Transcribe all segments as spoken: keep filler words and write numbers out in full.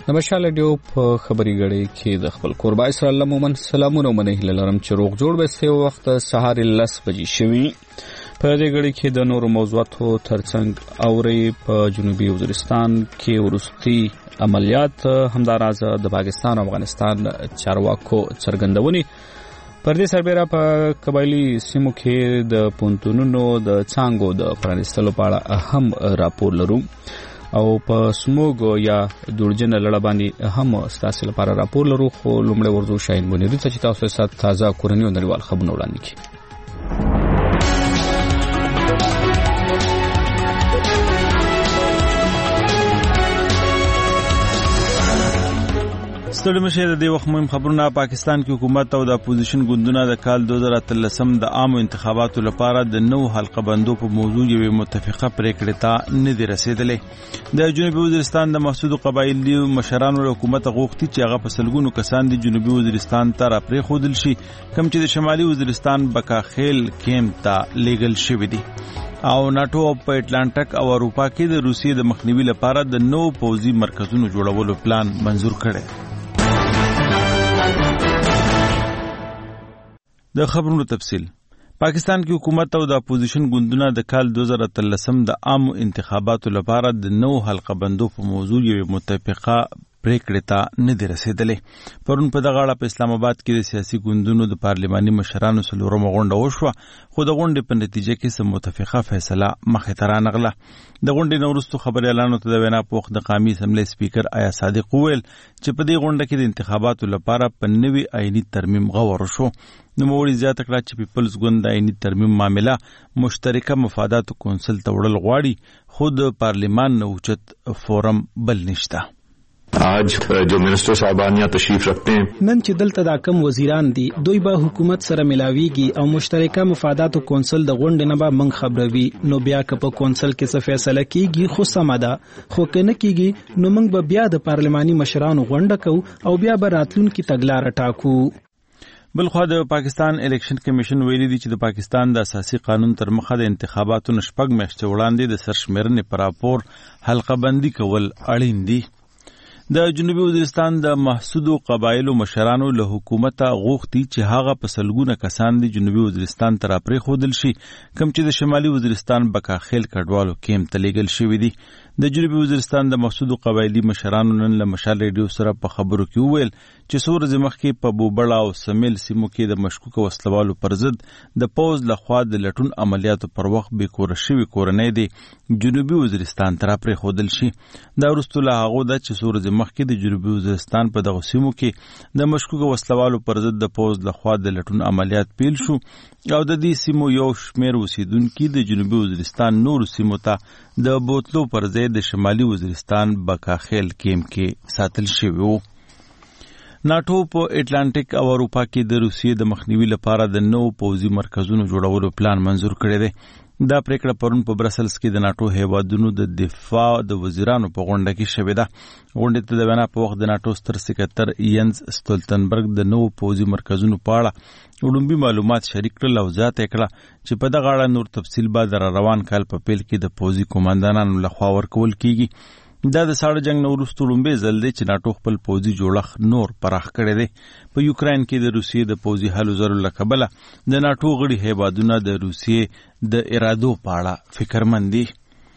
د مشال رادیو په خبري غړي کې د خپل قربا اسرائیل مومن سلامونه منه لرم چې روغ جوړ به سه وخت سهار لس بجې شوي. په دې غړي کې د نورو موضوعاتو ترڅنګ اوري په جنوبي وزیرستان کې ورستي عملیات همداراز د پاکستان او افغانستان چارواکو څرګندونې پر دې سربېره په قبایلی سیمو کې د پونتونونو د څانګو د پرانیستلو په اړه اهم راپور لرو او په سموګ یا دورجن لړ باندې هم ستاسو لپاره راپور لرو. خو لومړی ورزو شاین بونی د چې تاسو سره تازه کورنی او نړیوال خبرونه وړاندې کړي. ستړي مشه د دې وخت مهم خبرونه. پاکستان کې حکومت او د اپوزیشن ګوندونه د کال دوه زره اتلسم د عامو انتخاباتو لپاره د نو حلقه بندو په موضوع یوه متفقه پریکړه ته نه دی رسیدلې. د جنوبي وزیرستان د محسود قبایلی مشرانو له حکومت غوښتي چې هغه په سلګونو کسان د جنوبي وزیرستان ته را پرې خودل شي کوم چې د شمالي وزیرستان بکاخیل کیمپ ته لیګل شوی دی. او ناتو په اټلانټک او اروپا کې د روسیې د مخنیوي لپاره د نو پوځي مرکزونو جوړولو پلان منزور کړي. د خبرونو تفصیل. پاکستان کې حکومت او د اپوزیشن ګوندونه د کال دوه زره اتلسم د عامو انتخاباتو لپاره د نو حلقه بندو په موضوع یوه متفقه پریکړه ته نه دی رسیدلې. پرون په دغه اړه په اسلام آباد کې د سیاسي ګوندونو د پارلماني مشرانو څلورمه غونډه وشوه خو د غونډې په نتیجه کې سم متفقه فیصله مخې ته رانغله. د غونډې نه وروسته خبريالانو ته د وینا په وخت د قومي اسمبلی سپیکر آیا صادق وویل چې په دې غونډه کې د انتخاباتو لپاره په نوي آئینی ترمیم غور شو. نوموړي زیاته کړه چې پیپلز ګوند د آئینی ترمیم معامله مشترکه مفاداتو کونسل ته وړل غواړي خو د پارلمان نه اوچت فورم بل نشته. آج جو منسٹر صاحبان یہاں تشریف رکھتے ہیں نن چې دلته د کم وزیران دي دوی به حکومت سره ملاويږي او مشترکه مفاداتو کونسل د غونډې نه به من خبروي نو بیا که په کونسل کې څه فیصله کیږي خو سمه ده خو کنه کیږي نو موږ به بیا د پارلماني مشرانو غونډه کوو او بیا به راتلونکي تګلارې ټاکو. بلخوا د پاکستان الیکشن کمیشن ویلي دی چې د پاکستان د اساسي قانون تر مخه د انتخاباتو نشپږ میاشتې وړاندې د سرشمیرنې پر راپور حلقه بندي کول اړین دي. د جنوبي وزیرستان د محسودو قبایلو مشرانو له حکومت غوښتي چې هغه په سلګونه کسان د جنوبي وزیرستان ته را پرې خودل شي کوم چې د شمالي وزیرستان بکاخیل کډوالو کیمپ ته لیږل شوی دی. د جنوبي وزیرستان د محسودو قبایلی مشرانو نن له مشال ریډیو سره په خبرو کې وویل چې څو ورځې مخکې په بوبړه او سمیل سیمو کې د مشکوکه وسلوالو پر ضد د پوځ لخوا د لټون عملیاتو پر وخت بې کوره شوي کورنۍ دی جنوبي وزیرستان ته را پرېښودل شي. دا وروسته له هغو ده چې څو ورځې مخکې د جنوبي وزیرستان په دغو سیمو کې د مشکوکه وسلوالو پر ضد د پوځ لخوا د لټون عملیات پیل شو او د دې سیمو یو شمېر اوسیدونکي د جنوبي وزیرستان نورو سیمو ته د بوتلو پر ځای د شمالي وزیرستان بکاخیل کیمپ کې ساتل شوي وو. ناټو په اټلانټک او اروپا کې د روسیې د مخنیوي لپاره د نوو پوځي مرکزونو جوړولو پلان منزور کړی دی. دا پریکړه پرون په برسلز کې د ناټو هیوادونو د دفاع د وزیرانو په غونډه کې شوې ده. غونډې ته د وینا په وخت د ناټو ستر سکرتر ینز ستولتنبرګ د نوو پوځي مرکزونو په اړه وړومبي معلومات شریک کړل او زیاته کړه چې په دغه اړه نور تفصیل به د روان کال په پیل کې د پوځي قوماندانانو لخوا ورکول کیږي. دا د ساړه جنگ نه وروسته لومړی ځل دی چې ناټو خپل پوځي جوړښت نور پراخ کړی دی. په یوکراین کې د روسیې د پوځي هلو ځلو له کبله د ناټو غړي هیوادونه د روسیې د ارادو په اړه فکرمند دي.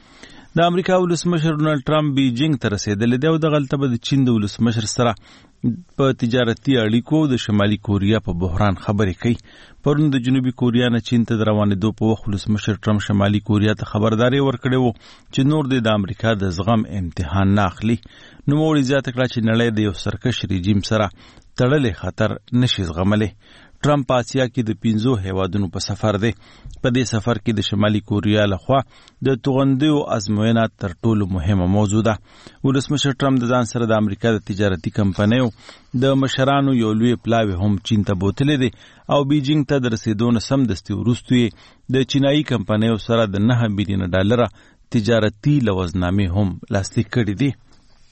د امریکا ولسمشر ډونالډ ټرمپ بیجینګ ته رسېدلی دی او دغلته به د چین د ولسمشر سره په تجارتي اړیکو د شمالي کوریا په بحران خبرې کوي. پرون د جنوبي کوریا نه چین ته د روانېدو په وخت ولسمشر ټرمپ شمالي کوریا ته خبرداری ورکړې وو چې نور د امریکا د زغم امتحان نه اخلي. نوموړي زیاته کړه چې نړۍ د یو سرکش رژیم سره تړلې خطر نشي زغملی. ټرمپ په اسیا کې د پنځو هیوادونو په سفر دی. په دې سفر کې د شمالي کوریا لخوا د توغندیو ازموینه تر ټولو مهمه موضوع ده. ولسمشر ټرمپ د ځان سره د امریکا د تجارتي کمپنیو د مشرانو یو لوی پلاوی هم چین ته بوتلی دی او بیجینګ ته د رسیدو نه سمدستي وروسته یې د چینایي کمپنیو سره د نه میلیونه ډالره تجارتي لوزنامې هم لاسلیک کړي دي.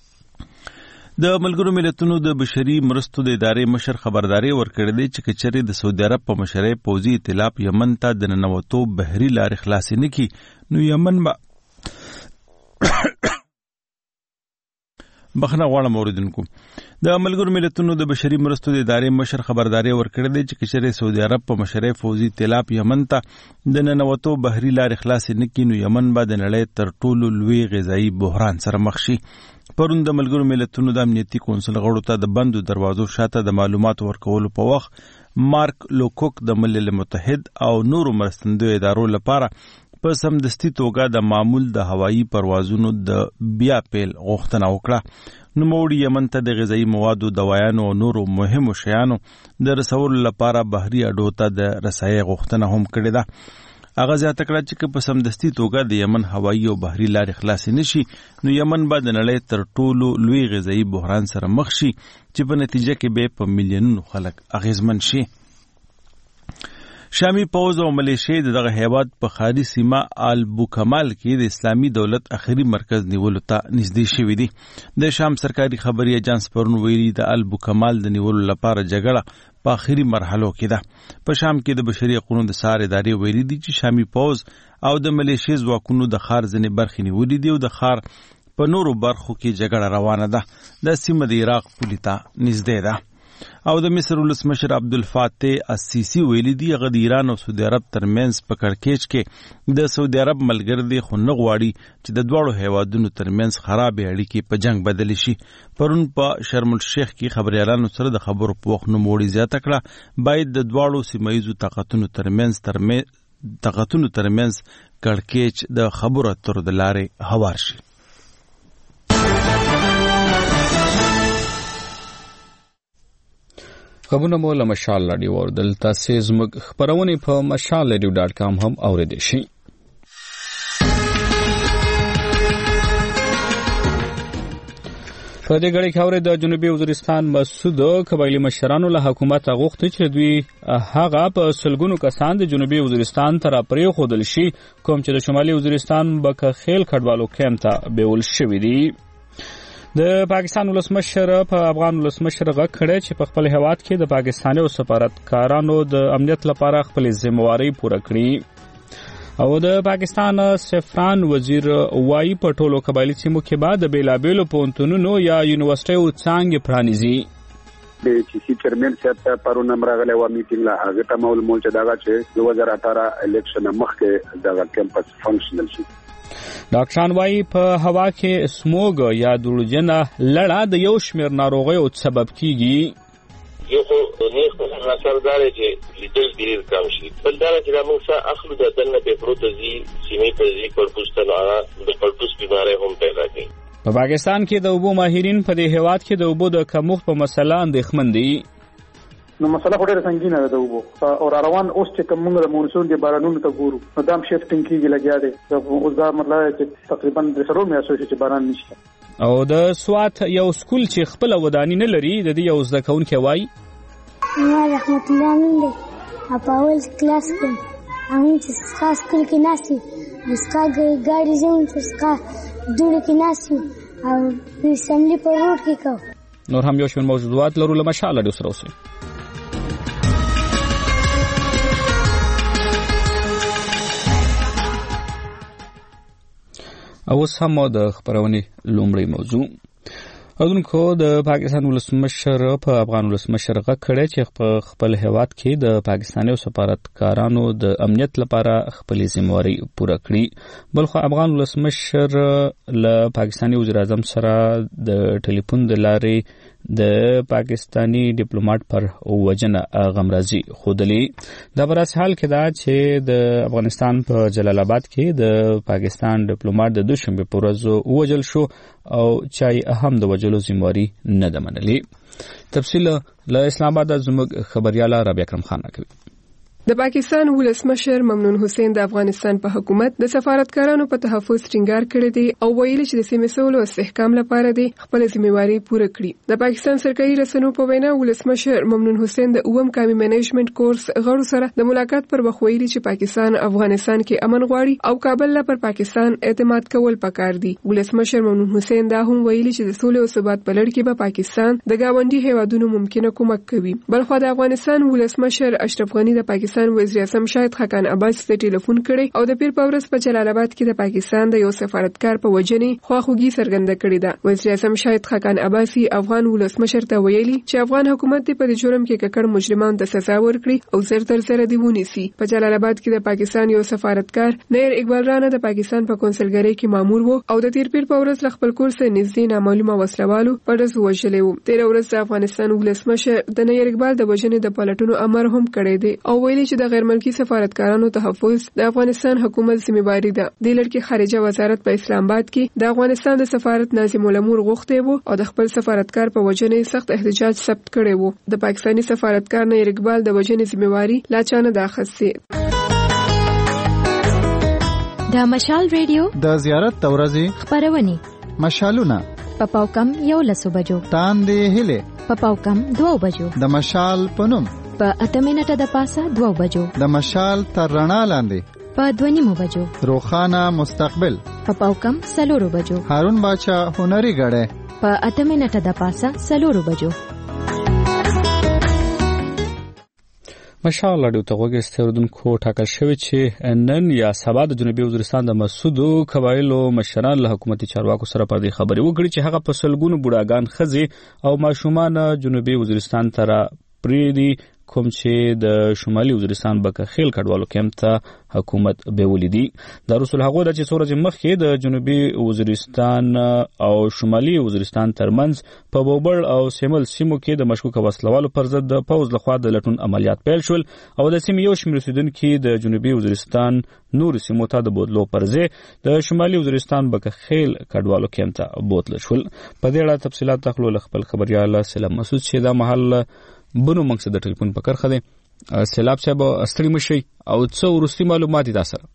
د ملګرو ملتونو د بشري مرستو د ادارې مشر خبرداري ورکړې دی چې کچري د سعودي عرب په مشرۍ پوځي ائتلاف یمن ته د ننوتو بحري لارې خلاصې نه کړي نو یمن به بخنه غواړم اوریدونکو. د ملګرو ملتونو د بشري مرستو د ادارې مشر خبرداري ورکړې ده چې کچره سعودي عرب په مشرۍ فوزي تلاب یمن ته د ننوتو بحري لارې خلاص نه کینو یمن به د نړۍ تر ټولو لوی غذایی بحران سره مخ شي. پرون د ملګرو ملتونو د امنیتي کونسل غړو ته د بندو دروازو شاته د معلوماتو ورکولو په وخت مارک لوکوک د ملل متحد او نورو مرستندوی ادارو لپاره په سمدستي توګه د معمول د هوایی پروازونو د بیا پیل غوښتنه وکړه. نوموړي یمن ته د غذایی موادو، دوایانو او نورو مهمو شیانو د رسولو لپاره بحري اډو ته د رسایۍ غوښتنه هم کړې ده. هغه زیاته کړه چې په سمدستي توګه د یمن هوایی او بحري لارې خلاصې نشي نو یمن به د نړۍ تر ټولو لوی غذایی بحران سره مخ شي چې په نتیجه کې به په میلیونونو خلک اغیزمن شي. شامی پوز او ملیشیا دغه هیواد په خاري سیمه البوکمال کې د اسلامي دولت اخري مرکز نیولو ته نږدې شوی دی. د شام سرکاري خبري ایجنس پرون ویلي د البوکمال د نیولو لپاره جګړه په اخري مرحلو کې ده. په شام کې د بشري حقوقو د سار ادارې ویلي دي چې شامی پوز او د ملیشیا ځواکونو د خار ځنې برخې نیولې دي او د خار په نورو برخو کې جګړه روانه ده. د سیمه د عراق پولې ته نږدې ده. او د مصر ولسمشر عبدالفاتح السیسی ویلي دی هغه د ایران او سعودي عرب ترمنځ په کړکېچ کې د سعودي عرب ملګری دی خو نه غواړي چې د دواړو هیوادونو ترمنځ خرابې اړیکې په جنگ بدلې شي. پرون په شرم الشیخ کې خبريالانو سره د خبرو په وخت نوموړي زیاته کړه باید د دواړو سیمایي طاقتونو ترمنځ ترمنځ طاقتونو ترمنځ کړکېچ د خبرو اترو د لارې هوار شي. خبرونه مو له مشال راډیو اوردل. تاسو زموږ خبرونه په مشال راډیو ډاټ کام هم اوریدئ شئ. په دې غړي کې اورید د جنوبي وزیرستان مسعود قبایلی مشرانو له حکومت غوښتي چې دوی هغه په سلګونو کسان د جنوبي وزیرستان تر پرې خودل شي کوم چې د شمالي وزیرستان بکه خیل کډوالو کیمپ ته بیول شوی دی. د پاکستان ولسمشر په افغان ولسمشر غږ کړی چې په خپل هیواد کې د پاکستاني او سفارتکارانو د امنیت لپاره خپل ذمہواری پوره کړي. او د پاکستان سفران وزیر وایي په ټولو قبایلی سیمو کې بعد د بیلابیلو پوهنتونونو یا یونیورسيټیو څانګې پرانیزي. د چې سی چیرمن صاحب پرون مرغله و میټینګ لا هغه ته مول مول چې داغه چې دوه هزار اټھارہ الیکشن مخکې دغه کیمپس فنکشنل شي. ډاکټران وايي په هوا کې سموګ یا دروجنه لړا د یو شمېر ناروغیو سبب کیږي. یو خو نه خو سردار چې لیدل ډیر کم شي بل دا چې موږ څه اخلو د دنه په پروتزي سیمې په ځای کورپوسټنه د کورپوس بیماری هم پیدا کوي. په پاکستان کې د اوبو ماهرین په دې هیواد کې د اوبو د کمښت په مسله اندېښمن دي. نو مسله ډېره سنگینه ده د اوبو او روان اوس چې کومه د مونسون د بارانونو ته ګورو نو دام شیفټینګ کیږي لګیا دی اوس دا مطلب چې تقریبا د سرو مې اسوي چې باران نشته. او د سوات یو سکول چې خپل ودانی نه لري د دې یو زده کوونکی وایي ما رحمت الله نن دی په اول کلاس کې هغه چې خاص کل کې ناسي مسکا ګاډي زون چې مسکا دوړ کې ناسي او په سملی په روډ کې کو. نور هم یو شمېر موضوعات لرو له مشال راډیو سره اوسئ. او اوس هم د خبرونې لومړی موضوع اودونکو د پاکستان ولسمشر په افغان ولسمشر غږ کړی چې په خپل هیواد کې د پاکستاني او سفارتکارانو د امنیت لپاره خپل ذمہواری پوره کړي. بلخو افغان ولسمشر له پاکستاني وزیر اعظم سره د ټلیفون د لارې د پاکستانی ډیپلوماټ پر وجنه غمرازي خودلی. دا برس حال کې دا چې د افغانستان په جلال آباد کې د پاکستان ډیپلوماټ د دوشنبه په ورځ ووجل شو او چای اهم د وجلو ذمہواری نه ده منلې. تفصیل له اسلام آباد زموږ خبرياله رابعه اکرم خان کوي. د پاکستان ولسمشر ممنون حسین د افغانستان په حکومت د سفارتکارانو په تحفظ ټینګار کړی دی او ویلي چې د سیمې سولو او استحکام لپاره دی خپل ذمہواری پوره کړي. د پاکستان سرکاري رسنیو په وینا ولسمشر ممنون حسین د اوم کامي منیجمنت کورس غړو سره د ملاقات پر وخت ویلي چې پاکستان افغانستان کې امن غواړي او کابل لا پر پاکستان اعتماد کول پکار دي. ولسمشر ممنون حسین دا هم ویلي چې د سولې او ثبات په لړ کې به پاکستان د گاونډي هیوادونو ممکنه کومک کوي. بلخو د افغانستان ولسمشر اشرف غنی د پاکستان افغانستان وزیر اعظم شاهد خاقان عباس ته ټلیفون کړی او د پیر پاورس په جلال آباد کې د پاکستان د یو سفارتکار په وجنې خواخوږي څرګنده کړې ده. وزیر اعظم شاهد خاقان عباسي افغان ولسمشر ته ویلي چې افغان حکومت په دې جرم کې ککړ مجرمان ته سزا ورکړي او زر تر زر دی ونیسي. په جلال آباد کې د پاکستان یو سفارتکار نیر اقبال رانه د پاکستان په کونسلګری کې مامور وو او د تیر پیر پاورس خپل کور سره نږدې نامعلومه وسلوالو په ډز وژلې وو. تیر ورځ د افغانستان ولسمشر د نیر اقبال د وژنې د پلټونو امر هم کړی دی او ویلي چې د غیر ملکي سفارتکارانو تحفظ د افغانستان حکومت ذمہواری ده. د لړ کې خارجه وزارت په اسلام آباد کې د افغانستان د سفارت ناظم الامور غوښتي وو او د خپل سفارتکار په وژنې سخت احتجاج ثبت کړی وو. د پاکستاني سفارتکار نیر اقبال د وژنې ذمہواری لا چانه د اخستي. د مشال ریډیو د زیارت تورزي خبرونه مشالونه پپاو کم یو لسو بجو تاندې هله پپاو کم دوه بجو د مشال پنوم په اته منټه د پاسه دوه بجو د مشال تر رڼا لاندې په دوه نیمو بجو روخانه مستقبل پپاو کم سلورو بجو هارون باچا هنري غړې په اته منټه د پاسه سلورو بجو. مشال اډو ته وګورئ ستوردونکو ټاکل شوی چې نن یا سبا د جنوبي وزیرستان د مسعودو قبایلو مشران له حکومتي چارواکو سره پر دې خبرې وکړي چې هغه په سلګونو بوډاګان خزي او ماشومان جنوبي وزیرستان ته پریدي کوم چې د شمالي وزیرستان بکخیل کډوالو کیمپ ته حکومت به ولیدي. د رسول هغه د چې سورج مخکې د جنوبي وزیرستان او شمالي وزیرستان ترمنځ په بوبړ او سیمل سیمو کې د مشکوک وسلوالو پر ضد د پوز لخوا د لټون عملیات پیل شول او د سیمې یو شمېر اوسیدونکي د جنوبي وزیرستان نور سیمو ته د بوتلو پر ځای د شمالي وزیرستان بکخیل کډوالو کیمپ ته بوتل شول. په دې اړه تفصيلات تخلو خپل خبريال سلام مسعود چې دا محل بنو مقصد د ټلیفون په کرخه ده. سلام صاحب استری مشي او څو ورستي معلومات دي سره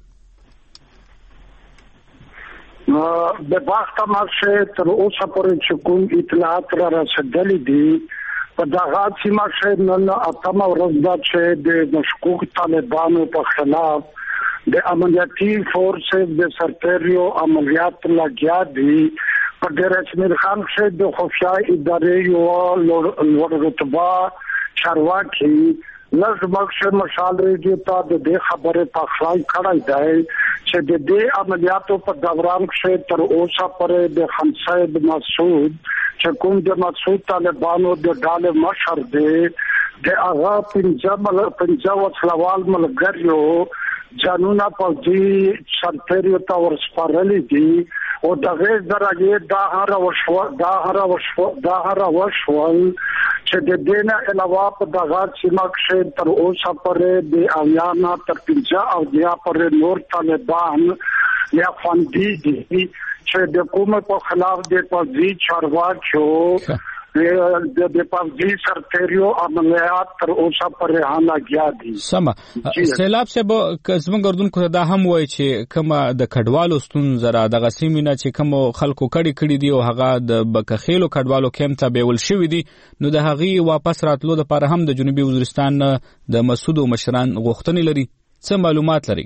د باغ مارشه تر اوسه پورې چې کوم اطلاعات را رسیدلې دي په دغه سیمه کې نن اتمه ورځ ده چې د مشکوک طالبانو په خلاف د عملیاتي فورسز د سرتریو عملیات لګیا دي. په ډېر اسمیر خان کې د خفیه ادارې یو لوړ رتبه چارواکي لږ مشال ریډیو ته د دې خبرې په خلای کړای دی چې د دې عملیاتو په دوران کې تر اوسه پورې د خمسید مسعود چې کوم د مسعود طالبانو د ډاله مشر دی د هغه پنځه پنځه وسلوال ملګریو جنونا پوځي سرتریو ته ورسپارلې دي او دغه درجه دا هر وشو دا هر وشو دا هر وشو چې د دینه علاوه په دغه سیمه کې تر اوسه پورې د اویانا تر پنځه او بیا پورې نور طالبان یا فندي دي چې د کومه په خلاف د پوځي چارواکو د د پوځي سرتریو عملیات تر اوسه پورې هانګیا دي. سم سیلاب صاحب کزمن ګردونکو دا هم وایي چې کومه د کډوالو ستونزه را دغه سیمینه چې کوم خلکو کړي کړي دي او هغه د بکخیلو کډوالو کیمپ ته بیول شوی دي نو د هغه واپس راتلو لپاره هم د جنوبي وزیرستان د مسعود مشران غوښتنې لري. څه معلومات لري؟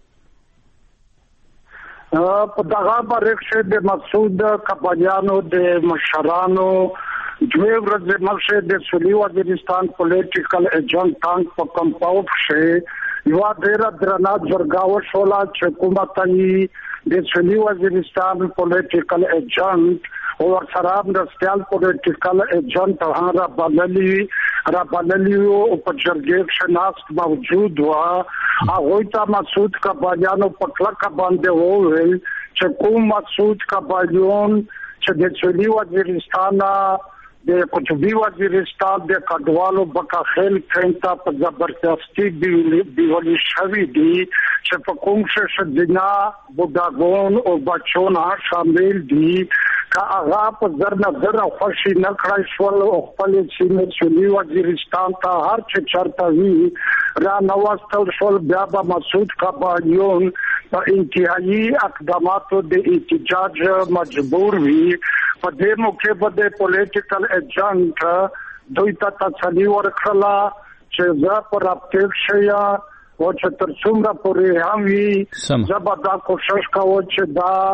په دغه باندې د مسعود قبایانو د مشرانو دوی ورځ مرشه د سولي وزیرستان پولیټیکل ایجنټ ټانک په کمپاوند کې یو ډیر درنه جرګاو شولا چې کومه د سولي وزیرستان پولیټیکل ایجنټ او سره د سټال پولیټیکل ایجنټ هغه بللی را بللی او په جرګې کې شناخت موجود و هغه ته مسعود قبایانو په کلکه باندې وویل چې کوم مسعود قبایون چې د سولي وزیرستان د قطبی وزیرستان د کډوالو بکخیل کینتا په زبردستی دیولی شوی دی چې په کوم څه دنا بوډاګون او بچونه شامل دي کا هغه په زرنه زره خوشي نه کړای شول او خپل سیمه سولي وزیرستان ته هر څه چرته وی را نوستل شول بیا به مسعود قبایون په انتهایی اقداماتو د احتجاج مجبور وی په دې موقع باندې پولیټیکل ایجنټ دوی ته تسلی ورکړه چې زه پر اپټیک شیا او چې تر څومره پورې هم وي زه به دا کوشش کوم چې دا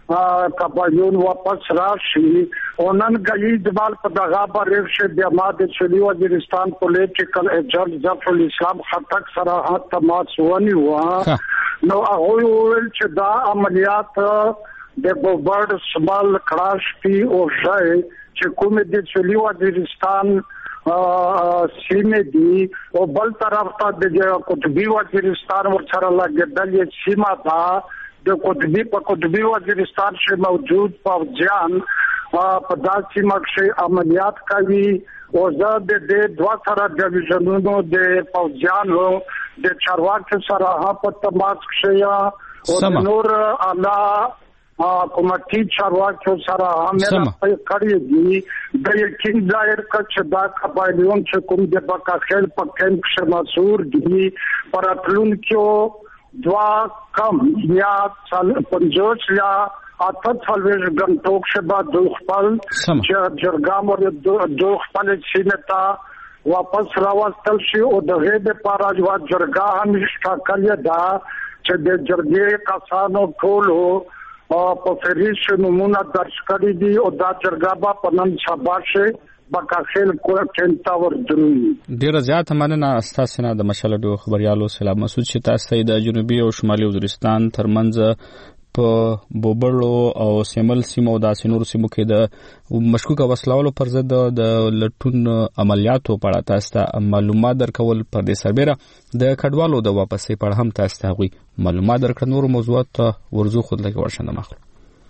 قبایون واپس راشي او نن غلی دبال په دغه باندې چې د ماده سولي وزیرستان پولیټیکل ایجنټ ظفر الاسلام خټک سره هات تماس ونی و نو هغه ویل چې دا عملیات د بوبرد سمال کراش پی او ځای چې کوم د سولي وزیرستان سیمه دی او بل طرف ته د قطبی وزیرستان ورسره لګیدل سیمه دا د قطبی په قطبی وزیرستان کې موجود فوجیان په داسې مخکې عملیات کوي او زه د دې دوه سره ډیویژنونو د فوجیانو د چارواکو سره په تماس کې او د نور اعلی حکومتي چارواکو سره هم کړی دي د یقین ظاهر کړ دا قبایلیون چې کوم د بکاخیل په کمپ کې مسؤل دي پر اتلون کې دوا کم یا پنځوس یا اته څلوېښت غنټو کې بعد دوه خپل چې جرګام او دوه خپل سینتا واپس راوستل شي او دغه د پاراجوا جرګا هم شکل دا چې د جرګې کسانو ټولو په فریش نمونه درج کړی دي او دا جرګا به په نن شاباشه بکاخیل کوه کینتا ور درو ډیر زیات مننه استاسنه د مشالډو خبريالو سلام مسعود چې تاسو د جنوبي او شمالي وزیرستان ترمنځ په بوبړو او سیمل سیمو د سينور سیمو کې د مشکوک وسلوالو پر ضد د لټون عملیاتو په اړه تاسو معلومات درکول پر دې سربېره د کډوالو د واپسې په اړه هم تاسو ته معلومات درکړ نور موضوعات ورزو خود لګ ورشنه مخلو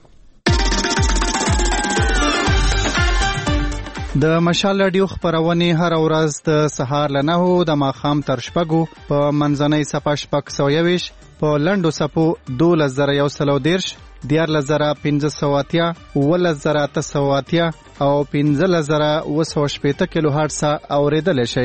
د مشال رادیو خبرونه هر ورځ د سهار له نهو د ماخام تر شپږو په منځنۍ صفه شپږ سوه یویش په لنډو صفو دولس زره یو سلو دیرش دیارلس زره پنځه سوه اتیا اوولس زره اته سوه اتیا او پنځلس زره اوه سوه شپېته کیلو هرټز اورېدلی شئ.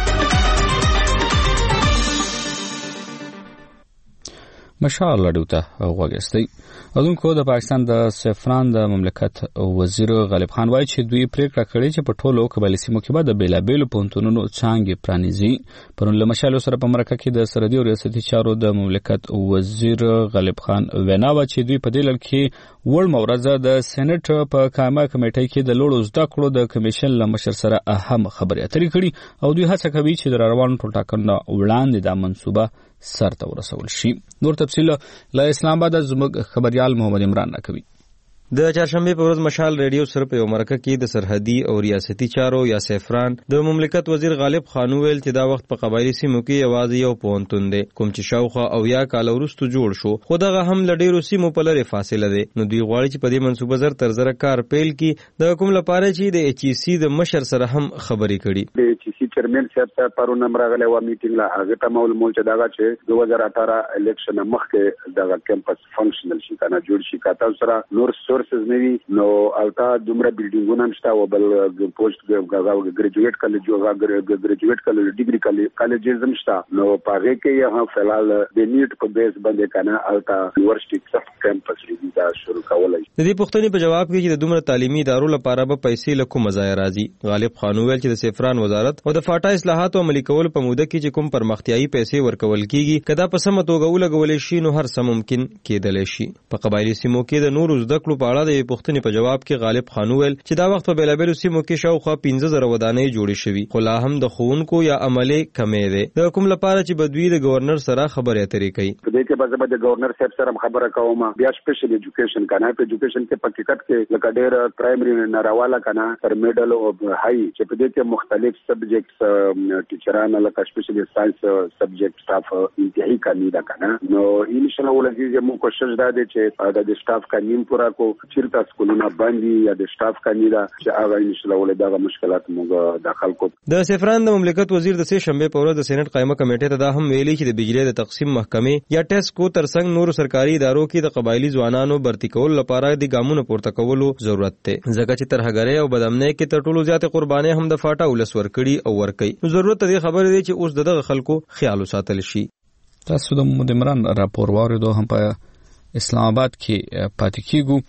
مشال رادیو ته غوږی اودونکو د پاکستان د سفران د مملکت وزیر غالب خان وایي چې دوی پریکړه کړې چې په ټولو قبایلي سیمو کې به د بیلابیلو پوهنتونونو څانګې پرانیزي. پرون له مشالو سره په مرکه کې د سرحدي او ریاستي چارو د مملکت وزیر غالب خان وینا وه چې دوی په دې لړ کې وړ مورزه د سېنټ په قائمه کمیټۍ کې د لوړو زده کړو د کمیشن له مشر سره اهم خبرې اترې کړي او دوی هڅه کوي چې د روانو ټول ټاکنو وړاندې دا منصوبه سرته ورسول شي. نور تفصیل له اسلام آباد زموږ خبريال محمد عمران راکوي. د چهارشنبه په ورځ مشال ریډیو سره په مرکه کې د سرحدي او ریاستي چارو یا سفران د مملکت وزیر غالب خان ویل چې دا وخت په قبایلی سیمو کې یوازې یو پوهنتون دی کوم چې شاوخه او یا کال وروسته جوړ شو خو دغه هم لډیرو سیمو په لري فاصله ده. نو دوی غواړي چې په دې منصوبه زر تر زر کار پیل کړي د کوم لپاره چې د ایچ ای سی د مشر سره هم خبرې کړي. د ایچ ای سی چیرمن صاحب ته پرونه مرغله و میټینګ لا هغه ته مول مول چې داغه چې دوه هزار اته الیکشن مخکې دغه کیمپس فنکشنل شي کنه جوړ شي کاته سره نور سورسز نوي نو التا دومره بلډینګونه نشته او بل پوسټ ګریجویټ کالج او ګریجویټ کالج ډیګري کالجز نشته نو پاره کې یو فلال د نیټ په بیس باندې کنه التا یونیورسيټي سب کیمپس لري دا شروع کولای. د دې پوښتنې په جواب کې چې د دومره تعلیمي ادارو لپاره به پیسې لکه مزای راځي غالب خان ویل چې د سفران وزارت او د فاټا اصلاحات عملي کول په موده کې چې کوم پرمختیايي پیسې ورکول کیږي کدا په سم توګه ولګول شي نو هر څه ممکن کېدل شي. په قبایلی سیمو کې د نورو زده کړو په اړه د پوښتنې په جواب کې غالب خان ویل چې دا وخت په بیلابیلو سیمو کې شاوخوا پنځه زره ودانۍ جوړې شوي خو لا هم د ښوونکو یا عملي کمې دی د کوم لپاره چې بدوی د گورنر سره خبرې اترې کوي. په دې کې به د گورنر صاحب سره خبره کوم بیا سپیشل ایجوکیشن کنه په ایجوکیشن کې په حقیقت کې لکه ډېر پرایمري نارواله کنه تر میډل او هاي چې په دې کې مختلف سبجیکټس ټیچرانو لکه سپیشل ساينس سبجیکټ سټاف انتهایی کمی ده کنه نو ان شاء الله ولګي مو کوشش دا دی چې د سټاف کمین پورا کو چیرته سکولونه باندې یا د سټاف کمی ده چې هغه ان شاء الله ولدا مشکلات موږ داخل کو. د سفران د مملکت وزیر د سه شنبه په ورځ د سېنات قائمه کمیټې ته دا هم ویلي چې د بجلی د تقسیم محکمې یا ټیسټ کو ترڅنګ نور سرکاري ادارو کې د قبایلی ځوانانو برتی کول لپاره د ګامونو پورته کولو ضرورت دی ځکه چې ترهګرۍ او بدامنۍ کې تر ټولو زیات قرباني هم د فاټا ولس ورکړي او ورکړي. ضرورت دی خبره دی چې اوس دغه خلکو خیال وساتل شي. تاسو د مدمران راپور واردو هم په اسلام آباد کې پاتې کیږو.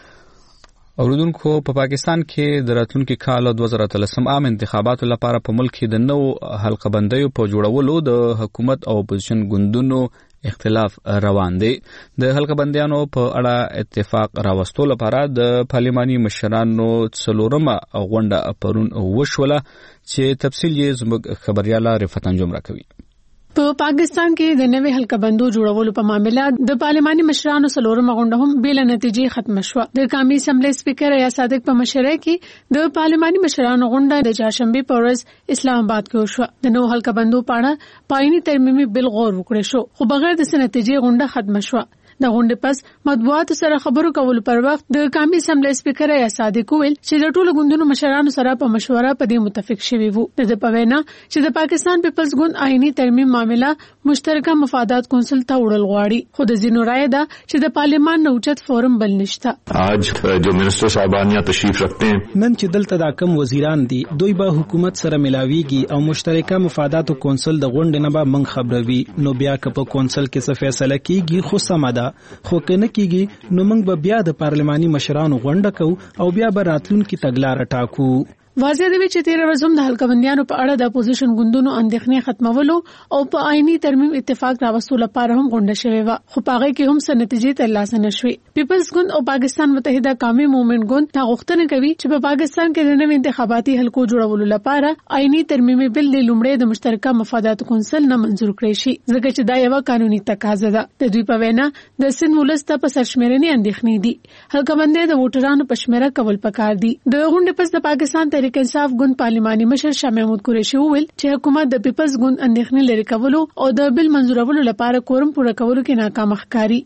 اوردونکو په پا پاکستان کې د راتلونکي کال دوه زره اتلسم عام انتخاباتو لپاره په ملک کې د نو حلقه بندیو په جوړولو د حکومت او اپوزیشن ګوندونو اختلاف روان دی. د حلقه بندیانو په اړه اتفاق راوستو لپاره د پارلماني مشرانو څلورمه غونډه پرون وشوله چې تفصیل یې زموږ خبرياله رفعت انجم راکوي. په پاکستان کې د نوې حلقه بندو جوړولو په معاملې د پارلماني مشرانو څلورمه غونډه هم بې له نتیجې ختم شوه. د قومي اسمبلی سپیکر یا صادق په مشرۍ کې د پارلماني مشرانو غونډه د چهارشنبه په ورځ اسلام آباد کې وشوه. د نو حلقه بندو په اړه پایني ترمیمي بل غور وکړي شو خو بغیر د نتیجې غونډه ختم شوه. د غونډې پس مطبوعات سره خبرو کول پر وخت د قومي اسمبلی سپیکر یا صادق ویل چې د ټولو ګوندونو مشرانو سره په مشوره په دې متفق شوي وو. د پوینا چې د پاکستان پیپلز ګوند آئینی ترمیم معاملې مشترکه مفادات کونسل ته وړل غواړي خو د زینو رائے ده چې د پارلیمان نه اوچت فورم بل نشته. آج جو منسٹر صاحبان یہاں تشریف رکھتے ہیں نن چې دلته دا کم وزیران دي دوی به حکومت سره ملاويږي او مشترکه مفادات کونسل د غونډې نه به من خبروي نو بیا که په کونسل کې څه فیصله کیږي خو سماده خو کنه کیږي نو موږ به بیا د پارلماني مشرانو غونډه کوو او بیا به راتلونکي تګلارې ټاکو. واضح دی چې تیر ورځ هم د حلقه بندیانو په اړه د اپوزیشن ګوندونو اندېښنې ختمولو او په آئینی ترمیم اتفاق راوستلو لپاره هم غونډه شوې و خو په هغه کې هم څه نتیجې ترلاسه نشوې. پیپلز ګوند او پاکستان متحده قومي موومېنټ ګوند دا غوښتنه کوي چې په پاکستان کې د نوي انتخاباتي حلقو جوړولو لپاره آئینی ترمیمي بل د لومړی د مشترکه مفادات کونسل نه منزور کړي شي ځکه چې دا یو قانوني تقاضا ده. د دوی په وینا د سند ولس ته په سرشمېرنې اندېښنې دي حلقه بندي د ووټرانو په شمیره کول پکار دي. د غونډې پس د پاکستان تحریک انصاف ګوند پارلماني مشر شاه محمود قریشي وویل چې حکومت د پیپلز ګوند اندېښنې لري کولو او د بل منزورولو لپاره کورم پوره کولو کې ناکام ښکاري.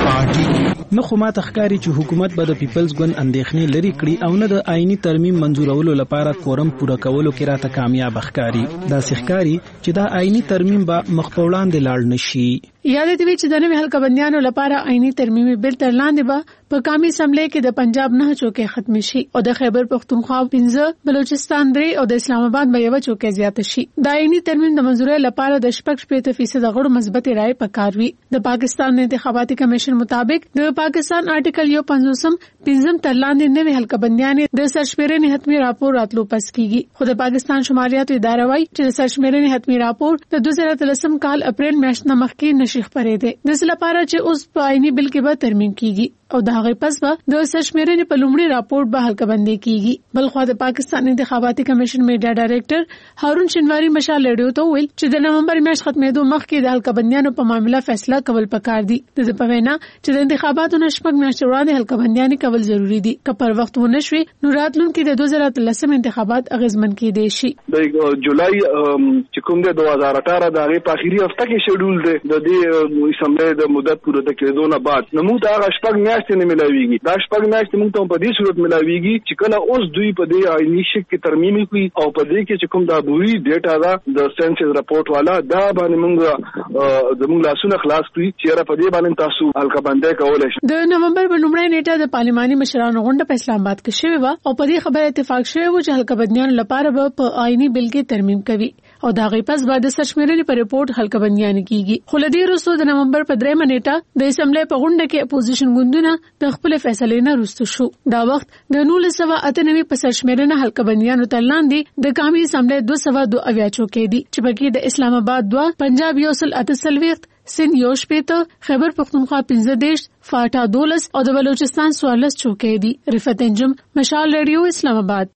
نو خو ماته ښکاري چې حکومت به د پیپلز ګوند اندېښنې لري کړي او نه د آئینی ترمیم منزورولو لپاره کورم پوره کولو کې راته کامیاب ښکاري. دا ښکاري چې دا آئینی ترمیم به مخ په وړاندې لاړ نشي. یاد دې چې د نوې حلقه بندیانو لپاره آئینی ترمیمي بل تر لاندې به په قومي اسمبلی کې د پنجاب نه چوکۍ ختم شي او د خیبر پختونخوا پنځه بلوچستان درې او د اسلام آباد به یو چوکۍ زیات شي. د آئینی ترمیم د منزورۍ لپاره د شپږ شپږ فیصد غړو مثبت رائے پکار وي. د پاکستان انتخاباتي کمیشن مطابق د پاکستان آرټیکل یو پنځوسم پنځم تر لاندې نوې حلقه بندیانې د سرشمیرنې حتمی راپور راتلو پس کیږي خو د پاکستان شماریاتو اداره وايي چې د سرشمیرنې حتمی راپور د دوه زره اتلسم کال اپریل میاشت نه مخکې نشي خپرې دي د څه لپاره چې اوس په آئینی بل کې به ترمیم کیږي او د هغه پس به د سرشمیرنې په لومړي راپور به حلقه بندي کیږي. بلخو د پاکستان انتخاباتي کمیشن میډیا ډایریکټر هارون شینواری مشال لډیو ته ویل چې د نومبر میاشت ختمېدو مخکې د حلقه بندیانو په معاملې فیصله کول پکار دي. د په وینا چې د انتخاباتو نشپک میاشتې وړاندې حلقه بندیان کول ضروری دي که پر وخت ونه شوي نو راتلونکي د دوه زره اتلسم انتخابات اغیزمن کېدای شي. د جولای چې کوم د دوه هزار اټھارہ د هغه په اخیری هفته کې شیډول دی د دې اسمبلی د مدت پوره کېدو نه بعد نو موږ هغه شپږ میاشتې نه ملاويږي. دا شپږ میاشتې موږ ته په دې صورت ملاويږي چې کله اوس دوی په دې آئینی شک کې ترمیم کوي او په دې کې چې کوم دا بوري ډیټا دا د سنسس راپورټ والا دا باندې موږ د موږ لاسونه خلاص کړی چې را په دې باندې تاسو حلقه بندي کولای شئ. د نومبر په لومړۍ نیټه د پارلماني مشرانو غونډه په اسلام آباد کې شوې و او په دې خبره اتفاق شوی و چې حلقه بندیانو لپاره به په آئینی بل کې ترمیم کوي او دا غي پس بعد سرشمیرنې په ریپورت حلقه بندیان کیږي. خو لدی وروسته د نومبر په درېمه نیټه د اسمبلی په غونډه کې اپوزیشن ګوندونه د خپل فیصلې نه وروسته شو. دا وخت د نولس سوه اته نوي په سرشمیرنه حلقه بندیانو تر لاندې د قومي اسمبلی دوه سوه دوه اویا چوکۍ دي چې پکې د اسلام آباد دوه، پنجاب یو سل اته څلوېښت، سند یو شپېته، خیبر پختونخوا پنځه دېرش، فاټا دولس او د بلوچستان څوارلس چوکۍ دي. رفعت انجم، مشال ریډیو، اسلام آباد.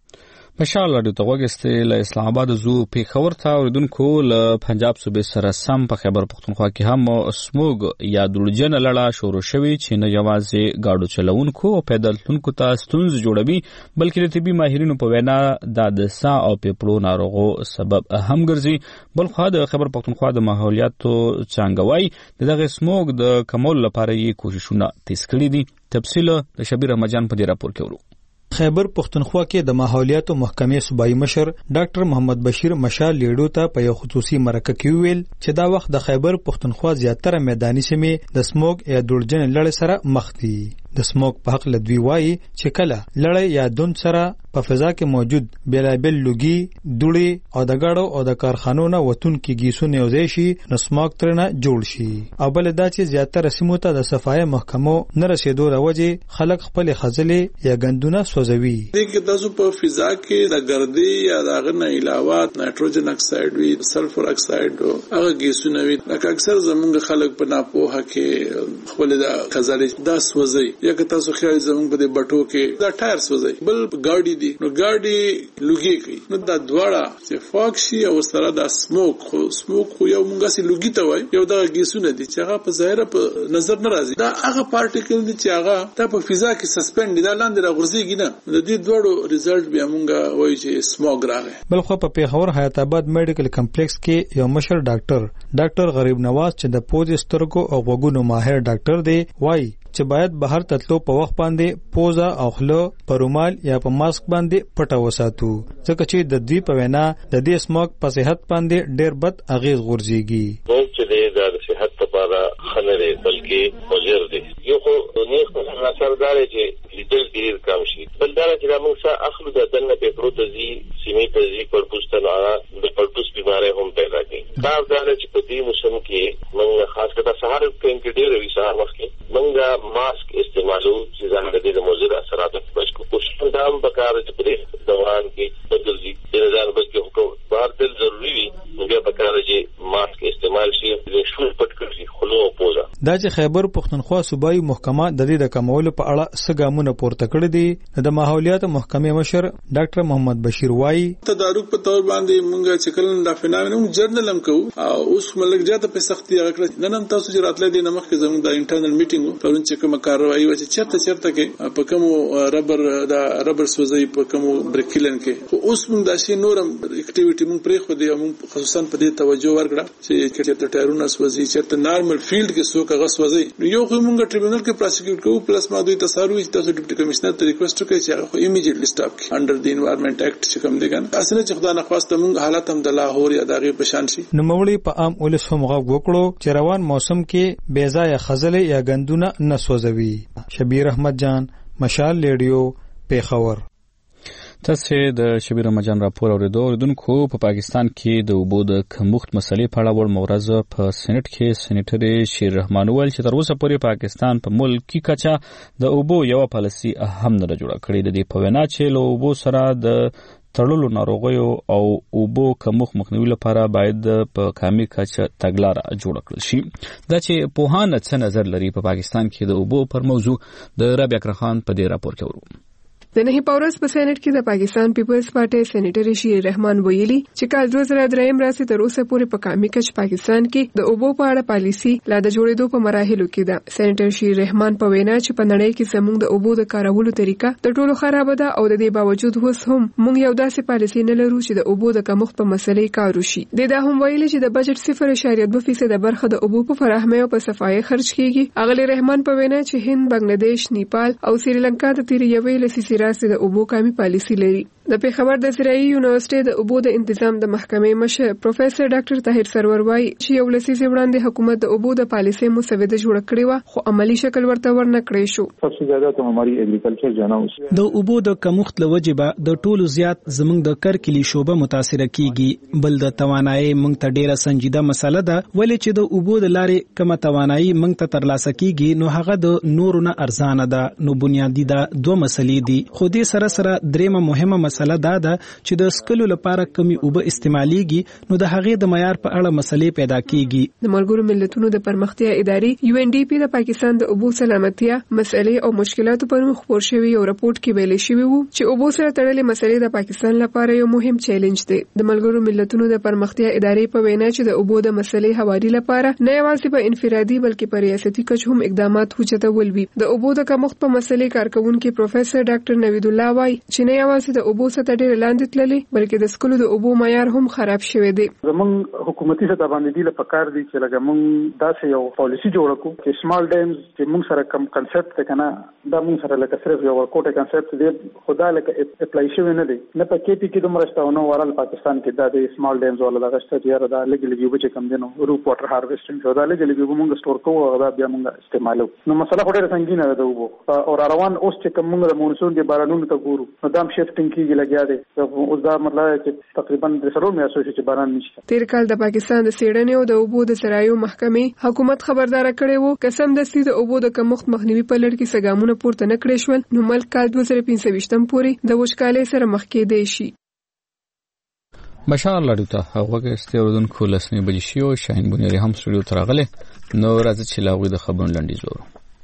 مشال لاډو ته وګستې له اسلام آباد زو پیښور ته اوریدونکو له پنجاب صوبې سره سم په خیبر پختونخوا کې هم سموګ یا دولجن لړه شروع شوي چې نه یوازې گاډو چلوونکو او پیدل تلونکو ته ستونزې جوړوي بلکې د طبي ماهرینو په وینا دا د ساه او پیپړو ناروغو سبب هم ګرځي. بلخو د خیبر پختونخوا د ماحولیاتو څانګه وايي د دغه سموګ د کمولو لپاره یې کوششونه تیز کړي دي. تفصیل د شبیر رمضان په دې راپور کې ورو. خیبر پختونخوا کې د ماحولیاتو محکمې صوبایي مشر ډاکټر محمد بشیر مشال لیډو ته په یو خصوصي مرکه کې ویل چې دا وخت د خیبر پختونخوا زیاتره میداني سیمې د سموګ یا دوړجن لړ سره مخ دي. د سموک په حق لدوی وایي چې کله لړۍ یا دون سره په فضا کې موجود بیلابل لوګي دوړي او د ګاډو او د کارخانو نه وتونکي ګیسونه یوځای شي نو سموک ترنه جوړ شي. او بل دا چې زیاتره سیمو ته د صفایي محکمو نه رسیدو راوځي خلک خپل خځلې یا ګندونه سوځوي. دغه تاسو په فضا کې د ګردې یا د غنه علاوه نایټروجن اکساید وي سلفر اکساید او هغه ګیسونه وي لکه اکثر زمونږ خلک په ناپوهه کې خپل د خځلې د سوځي یا که تاسو خیال زمونږ په دې بټو کې دا ټایر سوځي بل ګاډي نو ګاډي لوګي کوي نو دا دواړه چې فاکشي او سره د سموک خو سموک خو یو مونږه سي لوګي ته وای یو دا ګیسونه دي چې هغه په ظاهره په نظر نه راځي دا هغه پارټیکل دي چې هغه ته په فضا کې سسپند دي دا لاندې راغورځيږي نه د دې دوړو ریزلټ بیا مونږه وای چې سموک راغی. بل خو په پیښور حیات آباد میډیکل کمپلیکس کې یو مشر ډاکټر ډاکټر غریب نواز چې د پوز سترګو او غوګونو ماهر ډاکټر دی وای چې باید بهر تتلو په وخت باندې پوزا او خله پرومال یا په ماسک باندې پټه وساتو ځکه چې د دې په وینا د دې سموک په صحت باندې ډېر بد اغیز غورځيږي. نو چې د صحت لپاره خنره بلکې مضر دي یو خو نیک په اثر دار چې لیدل ډیر کم شي بل دا چې موږ سره اخلو د دنه په پروتزي سیمې ته ځي پر پوستنه د پرتوس بیماری هم پیدا کوي. دا دا چې په دې موسم کې موږ خاص کر سهار کې ډیر وي سهار وخت موږ ماسک استعمالو چې ځان د دې مضر اثراتو په بچو کوشش دا هم پکاره چې په دوان کې بدلځي د ځان بچو حکم بهر تل ضروری وي موږ پکاره چې ماسک استعمال شي د شول پټ کړي خلو او پوزا. دا چې خیبر پښتونخوا صوبایي محکمه د دې د کمولو په اړه سګامونه پورته کړی دي د ماحولیات محکمې مشر ډاکټر محمد بشیر وایي تدارک په تور باندې موږ چې کله د فنامنوم جرنل هم کوو او اوس ملک جاته په سختي راکړه نن هم تاسو چې راتلې د نمخ کې زموږ د انټرنل میټینګ پرون چې کوم کاروایی و چې چرته چرته کې په کوم ربر دا ربر سوځي په کوم برکلن کې خو اوس موږ د شي نورم اکټیویټي موږ پرې خو دې موږ خصوصا په دې توجه ورکړه چې چرته ټایرونه سوځي چرته نارمل فیلډ کې څوک هغه سوځي یو خو موږ ټریبیونل کې پروسیکیوټ کوو پلس ما دوی تصاروي تاسو ډیپټي کمشنر ته ریکوست کوي چې هغه خو ایمیډیټلی سټاپ کړي انډر د انوایرنمنت اکټ چې کوم دی ګان اصله چې خدای نه خواسته موږ حالت هم د لاهور یا دغه پشان شي. نو مولوی په عام ولس هم غوږ وکړو چې روان موسم کې بے ځای خزلې یا غندونه نه سوځوي. شبیر احمد جان مشال ریډیو پیښور. تاسو د شبیر احمد جان راپور اوریدو اوریدونکو په پاکستان کې د اوبو د کمښت مسلې په اړه ور مورزه په سېنات کې سېنیټر شیر رحمان ویل چې تر اوسه پورې پاکستان په ملکی کچا د اوبو یو پالیسي هم نه جوړه کړې د دې په وینا چې له اوبو سره د تړلو ناروغیو او اوبو کمښت مخنیوي لپاره باید په کامي کچه تګلاره جوړه کړل شي. دا چې پوهان څه نظر لري په پاکستان کې د اوبو پر موضوع د ربیع اکرم خان په دې راپور کې ورو. د نه پاورس په سېنات کې د پاکستان پیپلز پارټي سېنیټر شیر رحمان ویلي چې کال دوه زره درې راسي تر اوسه پورې په کامي کچ پاکستان کې د اوبو په اړه پالیسي لا د جوړېدو په مراحلو کې ده. سېنیټر شیر رحمان په وینا چې په نړۍ کې زموږ د اوبو د کارولو طریقه د ټولو خراب ده او د دې باوجود اوس هم موږ یو داسې پالیسي نه لرو چې د اوبو د کمښت په مسلې کار وشي. د دا هم ویلي چې د بجټ صفر اشاریه دوه فیصد برخه د اوبو په فراهمۍ او په صفایي خرج کیږي. اغلی رحمان په وینا چې هند، بنگلاديش، نیپال او سریلانکا د تیر یوې لسیسي راسي د اوبو پالیسی لري. د پیښور د زراعي یونیورسيټي د اوبو د تنظیم د محکمې مشر پروفیسور ډاکټر طاهر سرور وايي چې یو لسیزه وړاندې حکومت د اوبو د پالیسي مسوده جوړ کړې و خو عملی شکل ورته ورنه کړی شو. सबसे ज्यादा तो हमारी एग्रीकल्चर जाना उस د اوبو د کمښت لوجبه د ټولو زیات زمنګ د کرکلی شوبه متاثر کیږي. بل د توانایي مونږ ته ډیره سنجیده مسله ده ولې چې د اوبو د لارې کومه توانایي مونږ ته ترلاسه کیږي نو هغه د نورو نه ارزانه ده. نو بنیادی ده دوه مسلې دي خو دې سره سره دریمه مهمه مسله ده ده چې د سکلو لپاره کمی اوبه استعماليږي نو د هغې د معیار په اړه مسلې پیدا کیږي. د ملګرو ملتونو د پرمختیا ادارې یو ان ډي پی د پاکستان د اوبو سلامتیا مسلې او مشکلاتو پر مخ خبر شوی یو راپورټ کې ویل شوی وو چې اوبو سره تړلې مسلې د پاکستان لپاره یو مهم چیلنج دی. د ملګرو ملتونو د پرمختیا ادارې په وینا چې د اوبو د مسلې حوالي لپاره نه یوازې په انفرادي بلکې په ریاستي کچ هم اقدامات وچتول وي. د اوبو د کمښت په مسلې کارکونکو پروفیسور ډاکټر نوید الله وايي چې نه یوازې د اوبو اوبو سطح ډېر لاندې تللې بلکې د سکولو د اوبو معیار هم خراب شوی دی. زمونږ حکومتي سطح باندې دی لپاره کار دی چې لکه مونږ داسې یو پالیسی جوړ کړو چې سمال ډیمز چې مونږ سره کم کنسپټ ته کنه دا مونږ سره لکه صرف یو ورکوټه کنسپټ دی خدا لکه اپلای شوی نه دی نه په کې پی کې دومره شتهونه ورال پاکستان کې دا د سمال ډیمز ولا د غشته یاره دا لګي لګي وبچ کم دي نو روپ واټر هارویسټینګ دا لګي لګي مونږ سٹور کوو او دا بیا مونږ استعمالو. نو مسله ډېره سنگینه ده وبو او روان اوس چې کوم مونږ د مونسون دی بارانونو ته ګورو نو دا شفټینګ کیږي لګیا دی اوس دا مطلب چې تقریبا د سرو مې اسوي چې باران نشته. تیر کال د پاکستان د سیړنې او د اوبو د سرایو محکمې حکومت خبردار کړي وو قسم د سید اوبو د کمښت مخنیوي په لړ کې سګامونه پورته نه کړی شول نو ملک کال دوه زره پنځه پورې د وچکالۍ سره مخ کېدی شي. بشار لړیو ته هغه استوردون کولسنی بجشي او شاهین بنيري هم سټوډیو ته راغله نو راځي چې لاغوي د خبرون لنډي زورو.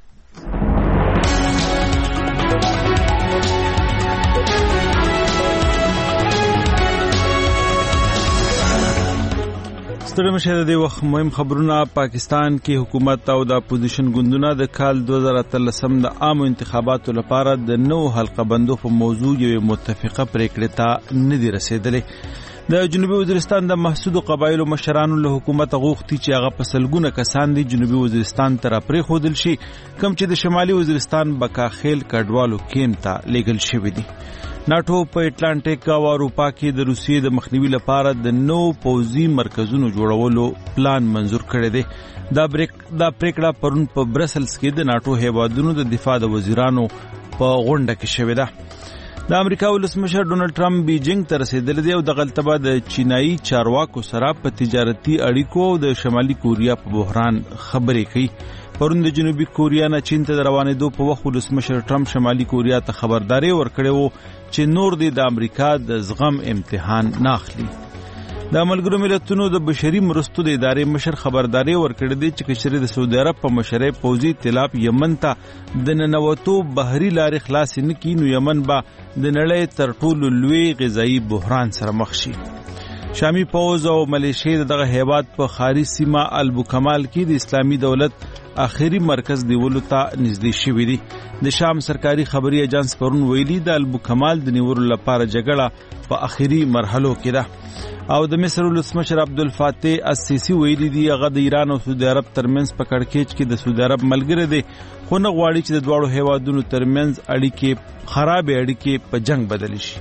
ستړي مشه د وخت مهم خبرونه. پاکستان کې حکومت او د اپوزیشن ګوندونه د کال دوه زره اتلسم د عام انتخاباتو لپاره د نو حلقه بندو په موضوع یو متفقه پریکړه ته نه دی رسیدلې. د جنوبي وزیرستان د محسود قبایلو مشرانو له حکومت غوښتي چې هغه په سلګونه کسان دي جنوبي وزیرستان ته راپرې خودل شي کوم چې د شمالي وزیرستان بکاخیل کډوالو کیم ته لیږل شوی دي. ناټو په اټلانټیک او اروپا کې د روسیې د مخنیوي لپاره د نو پوځي مرکزونو جوړولو پلان منزور کړی دی. دا بریک دا پریکړه پرون په برسلز کې د ناټو هیوادونو د دفاع د وزیرانو په غونډه کې شوې ده. د امریکا ولسمشر ډونالد ټرمپ بیجینګ ته رسیدلی دی او د غلطبه د چینایي چارواکو سره په تجارتي اړیکو او د شمالي کوریا په بحران خبرې کوي. پرون د جنوبي کوریا نه چین ته روانېدو په وخت ولسمشر ټرمپ شمالي کوریا ته خبرداري ورکړې وو چې نور دی د امریکا د زغم امتحان ناخلي. د ملګرو ملتونو د بشري مرستو د ادارې مشر خبرداري ورکړې دی چې کشري د سعودي عرب په مشرۍ پوځي تلاب یمن ته د ننوتو بحري لارې خلاص نه کړي نو یمن به د نړۍ تر ټولو لوی غذایی بحران سره مخ شي. شامی پوز او ملیشیا دغه هیواد په خاري سیمه البوکمال کې د اسلامي دولت اخیری مرکز دیولو ته نږدې شوی دی. د شام سرکاري خبري ایجنس پرون ویلي د البوکمال د نیولو لپاره جګړه په اخیری مرحلو کې ده او د مصر ولسمشر عبدالفاتح السیسی ویلي دی هغه د ایران او سعودي عرب ترمنځ په کړکېچ کې د سعودي عرب ملګری دی خو نه غواړي چې د دواړو هیوادونو ترمنځ اړیکې خراب اړیکې په جنگ بدل شي.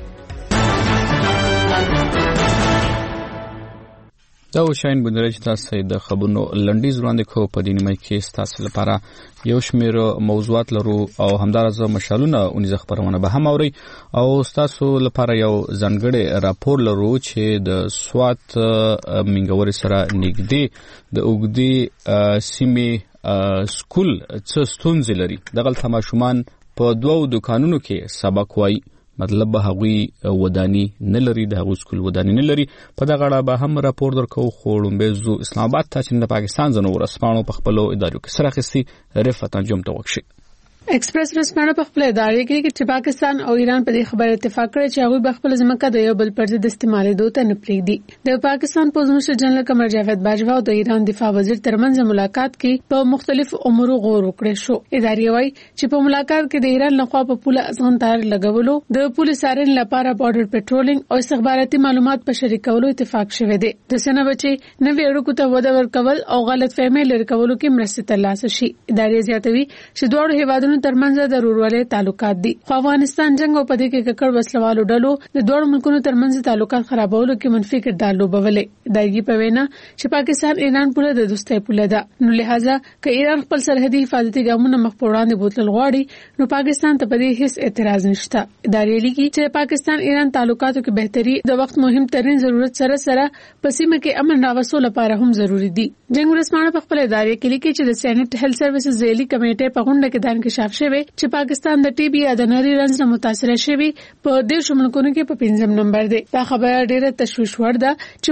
دا شاین بندره چې تاسو د خبرونو لنډیز وړاندې کوو په دې نیمه کې تاسو لپاره یو شمېر موضوعات لرو او همدارسه مشالونه اونیزه خبرونه به هم اوري او تاسو لپاره یو ځانګړی راپور لرو چې د سوات منګوري سره نږدې د اوګدي سیمې سکول څه ستونزې لري. دغه ماشومان په دوو دکانونو کې سبق وایي مطلب به هغوی ودانی نه لري د هغوی سکول ودانی نه لري. په دغه اړه به هم راپور درکو خو لومبه زو اسلام آباد ته چې د پاکستان زنو ورسپانو په خپل ادارو کې سره خسي رفعت انجام ته وکشي. ایکسپریس رسمانه په خپل ادارې کې چې پاکستان او ایران په دې خبره اتفاق کړی چې هغوی به خپل ځمکه د یو بل پر ضد استعمالېدو ته نه پرېږدي. د پاکستان پوځمشر جنرال قمر جاوید باجوا او د ایران دفاع وزیر ترمنځ ملاقات کې په مختلف امورو غور وکړی شو. ادارې وایي چې په ملاقات کې د ایران لخوا په پوله ازغن تار لګولو د پولیس څارنې لپاره بارډر پټرولینګ او استخباراتي معلومات په شریکولو اتفاق شوی دی. د سنه بچي نوې اړیکو ته وده ورکول او غلط فهمۍ لرې کولو کې مرسته ترلاسه شي. ادارې زیاتوي چې دواړو هیوادونو ترمنځ د ورورولۍ تعلقات دي خو افغانستان جنگ او پدې کې ککړ وسلوالو ډلو د دوه ملکونو ترمنځ تعلقات خرابولو کې منفي کردار لوبولې. دایي په وینا چې پاکستان ایران پوله د دوستۍ پوله ده نو لہذا ک ایران خپل سرحدي حفاظتي ګامونه مخ په وړاندې بوتل غواړي نو پاکستان ته پدې هیڅ اعتراض نشته. ادارې لیکي چې پاکستان ایران تعلقاتو کې بهتري د وخت مهم ترين ضرورت سره سره په سیمه کې امن راوستلو لپاره هم ضروری دي. جنگ ورسمانه په خپل ادارې کې لیکي چې د سېنټ هیلث سروسز ځېلي کمیټې په غونډه کې د انکشاف شوی چې پاکستان د ټي بي یا د نری رنځ نه متاثر شوی په دیرشو ملکونو کې په پنځم نمبر دی. دا خبره ډیره تشویش وړ ده چې ملک دا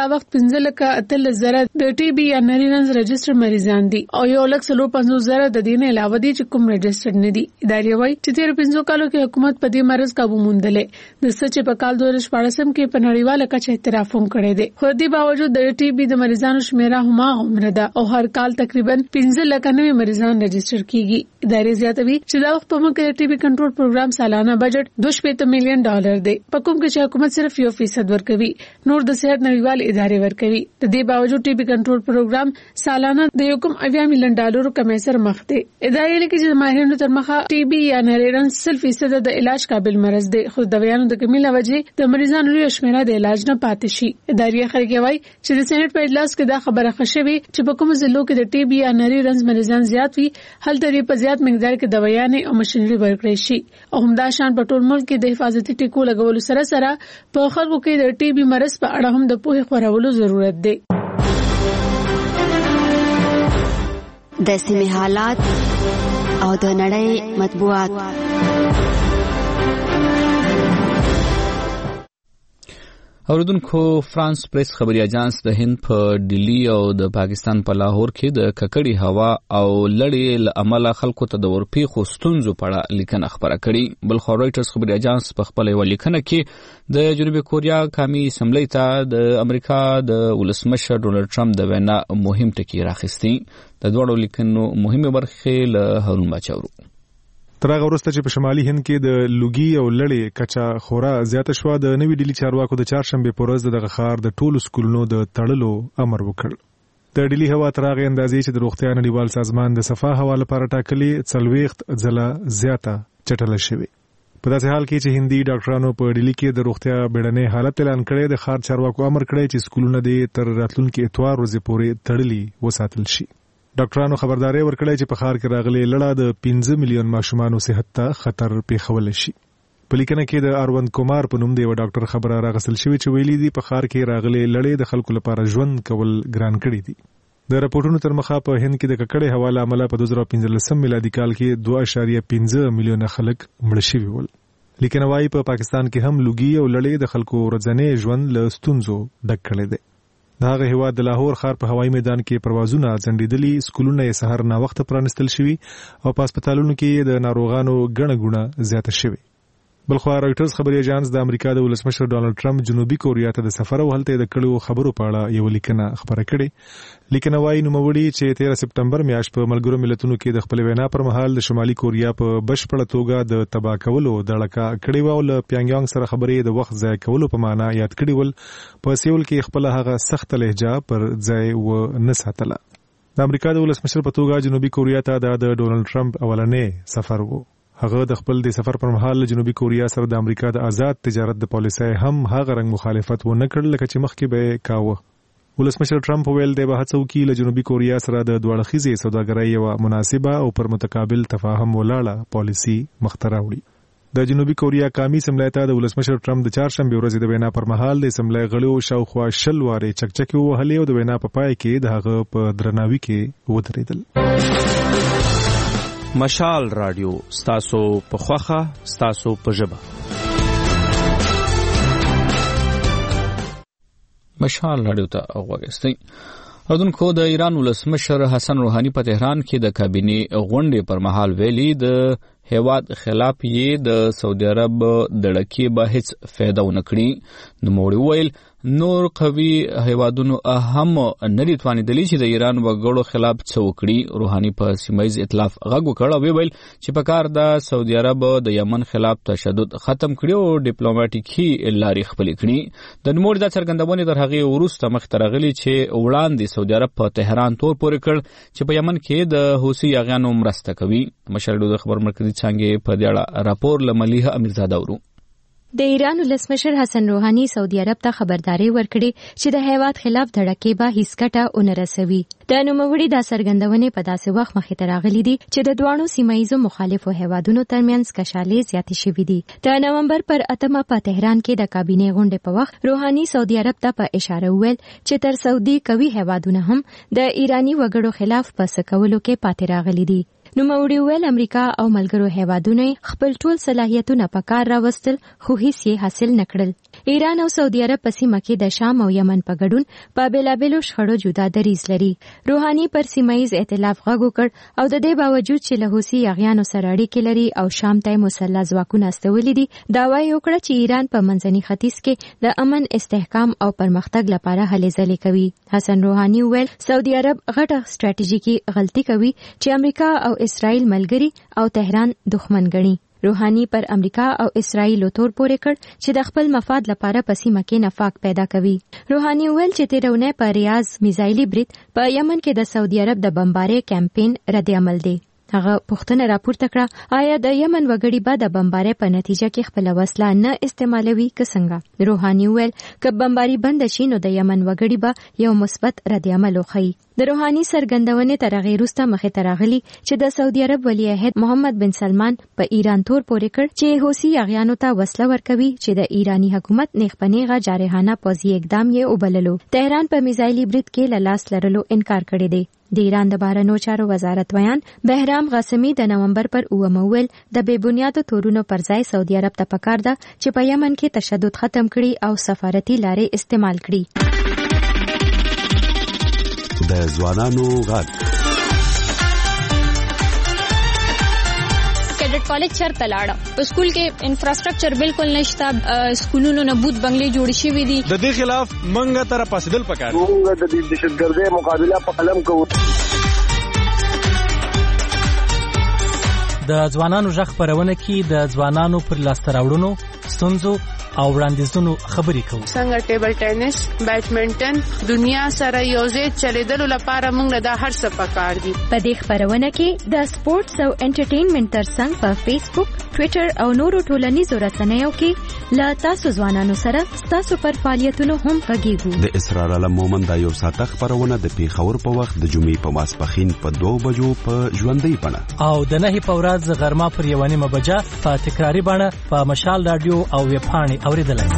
وخت پنځه لکه اتلس زره د ټي بي یا نری رنز رجسټر مریضان دي او یو لک څلور پنځوس زره د دې نه علاوه دي چې کوم رجسټر نه دي. ادارې وايي چې تیر پنځو کالو کې حکومت په دې مرض قابو موندلې د سچ په کال دوه هزار شپږ کې په نړیواله کچه اعتراف هم کړی دی. خو دې باوجود د ټي بي د مریضانو شمیره هم هغه ده او هر کال تقریبا پنځه لک نوي مریضان رجسټر کیږي. ادارې زیاتوي چې دا وخت په موږ کې ټي بي کنټرول پروګرام سالانه بجټ دوه شپږ میلیون ډالر دی په کوم کې چې حکومت صرف یو فیصد ورکوي، نور د صحت نړیوال ادارې ورکوي. د دې باوجود ټي بي کنټرول پروګرام سالانه د یو کوم اویا میلیون ډالر کمې سره مخ دی. ادارې لیکي چې ماهرینو تر مخه ټي بي یا نریرن سل فیصد د علاج قابل مرض دی، خو د ویانو د کمی لوجې د مریضانو لوی شمیره د علاج نه پاتې شي. ادارې خلک وایي چې د سېنات په اجلاس کې دا خبره خښوي چې په کوم ضلعو کې د ټي بي یا نریرن مریضان زیات وي هلته لري په زیات مقدار کې دوايانې او ماشينري ورکړي شي او همدا شان په ټول ملک کې د حفاظتي ټیکو لګولو سره سره په خلکو کې د ټي بي مرض په اړه هم د پوهې خورولو ضرورت دی. د سیمې حالات او د نړۍ مطبوعات. اوردونکو فرانس پریس خبري اجانس د هند په ډیلی او د پاکستان په لاهور کې د ککړې هوا او لړې له امله خلکو ته د ورپېښو ستونزو په اړه لیکنه خبره کړې. بل خو رويټرز خبري اجانس په خپل یو لیکنه کې د جنوبي کوریا قومي اسمبلی ته د امریکا د ولسمشر ډونالد ټرمپ د وینا مهم ټکی راخستی. د دوړو لیکنو مهمه برخه له هارون بچاورو. تر هغه وروسته چې په شمالي هند کې د لوګي او لړې کچا خورا زیاته شوه، د نوي ډیلی چارواکو د چهارشنبه په ورځ دغه ښار د ټولو سکولونو د تړلو امر وکړ. د ډیلی هوا تر هغه اندازې چې د روغتیا نړیوال سازمان د صفا هوا لپاره ټاکلي څلوېښت ځله زیاته چټله شوې. په داسې حال کې چې هندي ډاکټرانو په ډیلی کې د روغتیا بیړنۍ حالت اعلان کړی، د ښار چارواکو امر کړی چې سکولونه دې تر راتلونکي اتوار ورځې پورې تړلي وساتل شي. ډاکټرانو خبرداري ورکړی چې په ښار کې راغلي لړه د پنځه میلیون ماشومانو صحت ته خطر پیښول شي. په لیکنه کې د اروند کومار په نوم د یو ډاکټر خبره راغسل شوې چې ویلي دي په ښار کې راغلي لړې د خلکو لپاره ژوند کول ګران کړي دي. د راپورټونو تر مخه په هند کې د ککړې هوا له امله په دوه زره پنځلسم میلادي کال کې دوه اعشاریه پنځه میلیونه خلک مړه شوي ول. لیکنه وايي په پاکستان کې هم لوګي او لړې د خلکو ورځنی ژوند له ستونزو ډک کړي دي. د هغه هیواد د لاهور ښار په هوایي میدان کې پروازونه ځنډېدلي، سکولونه یې سهار ناوخته پرانستل شوي او په هسپتالونو کې د ناروغانو ګڼه ګوڼه زیاته شوې. بلخوا رويټرز خبري اژانس د امریکا د ولسمشر ډونالد ټرمپ جنوبي کوریا ته د سفر او هلته د کړو خبرو په اړه یو لیکنه خبره کړې. لیکنه وايي نوموړي چې تیرہ سپټمبر میاشت په ملګرو ملتونو کې د خپل وینا پر مهال د شمالي کوریا په بشپړه توګه د تباه کولو د لکه کړي و او له پیانګیانګ سره خبرې د وخت ضایع کولو په معنا یاد کړي ول. په سیول کې خپل هغه سخت لهجه پر ځای و نه ساتله. د امریکا د ولسمشر په توګه جنوبي کوریا ته د ډونالد ټرمپ اولنې سفر و. هغه د خپل د سفر پر مهال جنوبي کوریا سره د امریکا د آزاد تجارت د پالیسۍ هم هغه رنګ مخالفت و نه کړ لکه چې مخکې به کاوه. ولسمشر ټرمپ ویل دی به هڅه وکړي له جنوبي کوریا سره د دوه اړخیزې سوداګرۍ یوه مناسبه او پر متقابل تفاهم ولاړه پالیسي مخته راوړي. د جنوبي کوریا قومي اسمبلی ته د ولسمشر ټرمپ د چهارشنبې ورځې د وینا پر مهال د اسمبلی غړو شاوخوا شل وارې چکچکې ووهلې او د وینا په پای کې د هغه په درناوي کې ودرېدل. مشال رادیو ستاسو په خوخه ستاسو په ژبه. مشال رادیو ته اوغوستئ. اردوونکو د ایران ولسمشر حسن روحاني په تهران کې د کابینې غونډې پر مهال ویلي د هیواد خلاف یې د سعودي عرب دړکې به هیڅ فایده ونه کړي. نوموړي ویل نور قوي هیوادونو هم نه دي توانېدلي چې د ایران وګړو خلاف څه وکړي. روحاني په سیمایي ائتلاف غږ وکړ او ویل چې په کار د سعودي عرب د یمن خلاف تشدد ختم کړي او ډیپلوماټیکي لارې خپلې کړي. د نوموړي د څرګندونې تر هغې وروسته مخته راغلي چې وړاندې سعودي عرب په تهران تور پورې کړ چې په یمن کې د حوثي یاغیانو مرسته کوي. مشر د خبر مرکزي څانګې په دې اړه راپور له ملیحه امیرزاده ورو. د ایران ولسمشر حسن روحاني سعودي عرب ته خبرداري ورکړي چې د هیواد خلاف دړکې به هیڅ ګټه ونه رسوي. د نوموړي د څرګندونې په داسې وخت مخې ته راغلي دي چې د دوانو سیمایي مخالفو هیوادونو ترمنځ کشالې زیاتې شوې دي. د نومبر پر اتمه په تهران کې د کابینې غونډې په وخت روحاني سعودي عرب ته په اشاره وویل چې تر سعودي قوي هیوادونه هم د ایرانی وګړو خلاف په څه کولو کې پاتې راغلي دي. نوموړي ویل امریکا او ملګرو هیوادونو خپل ټول صلاحیتونه په کار راوستل خو هیڅ یې حاصل نکړل. ایران او سعودي عرب په سیمه کې د شام او یمن په ګډون په بېلابېلو شخړو جدا دریځ لري. روحاني پر سیمایي ائتلاف غږ وکړ او د دې باوجود چې له حوثي یاغیانو سره اړیکې لري او شام ته مسلح ځواکونه استولي دي، دعوا یې وکړه چې ایران په منځني ختیځ کې د امن، استحکام او پرمختګ لپاره هلې ځلې کوي. حسن روحاني ویل سعودي عرب غټه ستراتیژیکي غلطي کوي چې امریکا او اسرائیل ملګري او تهران دښمن ګڼي. روحاني پر امریکا او اسرائیل تور پورې کړ چې د خپل مفاد لپاره په سیمه کې نفاق پیدا کوي. روحاني ویل چې تیرونه په ریاض میزایلي برید په یمن کې د سعودي عرب د بمبارۍ کمپاین رد عمل دی. هغه پوښتنه راپورته کړه آیا د یمن وګړي به د بمبارۍ په نتیجه کې خپل وسله نه استعمالوي که څنګه؟ روحاني ویل که بمباري بند شي نو د یمن وګړي به یو مثبت رد عمل وښيي. د روحاني سرګندونې تر هغې وروسته مخې ته راغلي چې د سعودي عرب ولی عهد محمد بن سلمان په ایران تور پورې کړ چې حوثي یاغیانو ته وسله ورکوي چې د ایرانی حکومت نیغ په نیغه جارحانه پوځي اقدام یې وبللو. تهران په میزایلي برید کې له لاس لرلو انکار کړی دی. د ایران د بهرنیو چارو وزارت ویان بهرام قاسمي د نومبر پر اوومه ویل د بې بنیادو تورونو پر ځای سعودي عرب ته پکار ده چې په یمن کې تشدد ختم کړي او سفارتي لارې استعمال کړي. د ځوانانو غږ کیډټ کالج چرته لاړه په سکول کې انفراستراکچر بالکل نشته، سکولونو نه بوت بنگلې جوړ شوي دي. د دې خلاف منګه تر پاسدل پکار موږ د دهشتګردۍ مقابله په قلم کوو. د ځوانانو غږ خپرونه کې د ځوانانو پر لاسته راوړنو، ستونزو او وړاندیزونو خبرې کوو. څنګه ټیبل ټینس، بیډمنټن دنیا سره یوځای چلیدلو لپاره موږ د هر څه پکار دي. په دې خبرونه کې د سپورتس او انټرټینمنټ ترڅنګ په فیسبوک، ټوئیټر او نورو ټولنیزو رسنیو کې له تاسو ځوانانو سره تاسو پر فعالیتونو هم غږیږو. د اسرار علم مومند د یو ساعت خبرونه د پیښور په وخت د جمعې په ماسپښین په دوه بجو په ژوندۍ بڼه او د نهي په ورځ غرمه پر یوه نیمه بجه په تکراري بڼه په مشال رادیو او ویبپاڼې اوریدلای.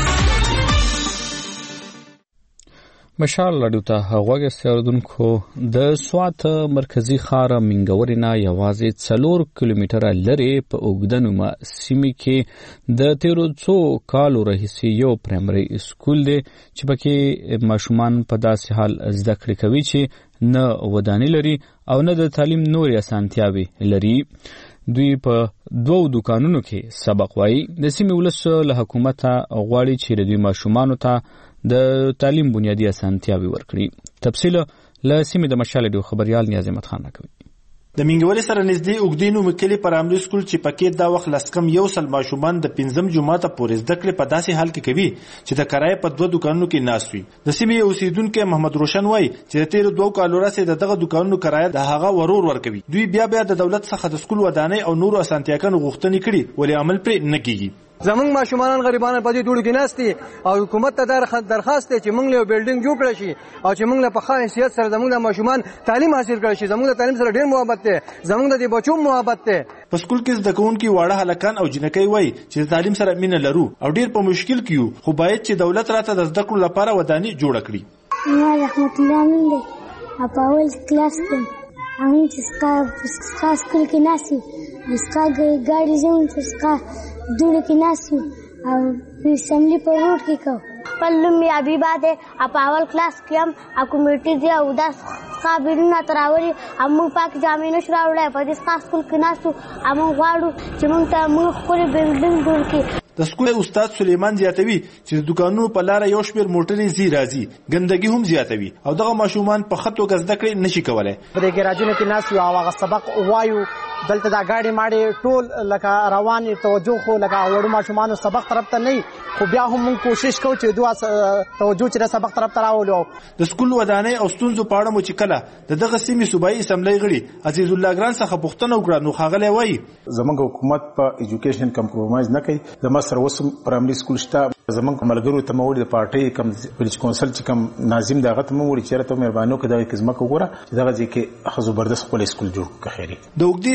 مشال رادیو ته غوږ استوردونکو د سوات مرکزی ښار منګورې نه یوازې څلور کیلومتره لرې په اوږدنومه سیمې کې د تیرو څو کالو راهیسې یو پرایمري سکول دی چې پکې ماشومان په داسې حال زده کړې کوي چې نه ودانۍ لري او نه د تعلیم نورې اسانتیاوې لري. دوی په دوو دوکانونو کې سبق وایي. د سیمې ولس له حکومته غواړي چې د دوی ماشومانو ته د تعلیم بنیادی اسانتیاوې ورکړي. تفصیل له سیمې د مشال ډیو خبريال نیاز احمد خان راکوي. د منګورې سره نږدې اوږدې نومې کلي پرایمري سکول چې پکې دا وخت لسکم یو سل ماشومان د پنځم جماعته پورې زده کړې په داسې حال کې کوي چې د کرایې په دوه دوکانونو کې ناست وي. د سیمې اوسیدونکي محمد روشن وایي چې د تیرو دوه کالو راځي دغه دوکانونو کرایه د هغه ورور ورکوي. دوی بیا بیا د دولت څخه د سکول ودانۍ او نورو اسانتیاګانو غوښتنې کړي ولې عمل پرې نه کیږي. زمونږ ماشومان غریبانو په دې ټولو کې ناستي او حکومت ته درخواست دی چې موږ له بلډینګ جوړ کړی شي او چې موږ له په ښه حیثیت سره زموږ د ماشومان تعلیم حاصل کړی شي. زموږ د تعلیم سره ډېر محبت دی، زموږ د بچو محبت دی. په سکول کې زده کوونکي واړه هلکان او جنکۍ وایي چې د تعلیم سره مینه لرو او ډېر په مشکل کې یو، خو باید چې دولت راته د زده کړو لپاره ودانۍ جوړه کړي. ما رحمت الله نوم دی، په اول کلاس کې هغوی چې څخه سکول کې ناست وي، څخه ګاډي زموږ چې څخه دوړو کې ناست وي او اسمبلی په روډ کې کوو. خپل نوم مې حبیبه دی، په اول کلاس کې هم کمیټي دی او دا څخه بیرونه ته راولي او موږ پاکې جامې نشو راوړی. په دې څخه سکول کې ناست وو او موږ غواړو چې موږ ته موږ ښکلې بلډینګ جوړ کړي. د سکول استاد سلیمان زیاتوي چې د دکانونو په لاره یو شمېر موټرې ځي راځي، ګندګي هم زیاتوي او دغه ماشومان په ښه توګه زده کړې نشي کولی. په دې ګراجونو کې ناست یو او هغه سبق وایو، دلته دا ګاډي ماډي ټول لکه روان توجه خو لکه وړو ماشومانو سبق طرف ته نه، خو بیا هم موږ کوشش کوو چې دوه توجه چې د سبق طرف ته راولو. د سکول ودانۍ او ستونزو په اړه مو چې کله د دغه سیمې صوبایي اسمبلی غړي عزیز الله ګران څخه پوښتنه وکړه نو ښاغلی وایي زموږ حکومت په ایجوکیشن کمپرومایز نه کوي. د مصر اوس پرایمري سکول شته، زموږ ملګرو ته مو وړي د پارټۍ کم ویلج کونسل چې کم ناظم دغه ته مو وړي چې راته مهرباني وکړه دغه خدمت وګوره چې دغه ځای کې ښه زبردست خپل سکول جوړ کړي. د اوږدې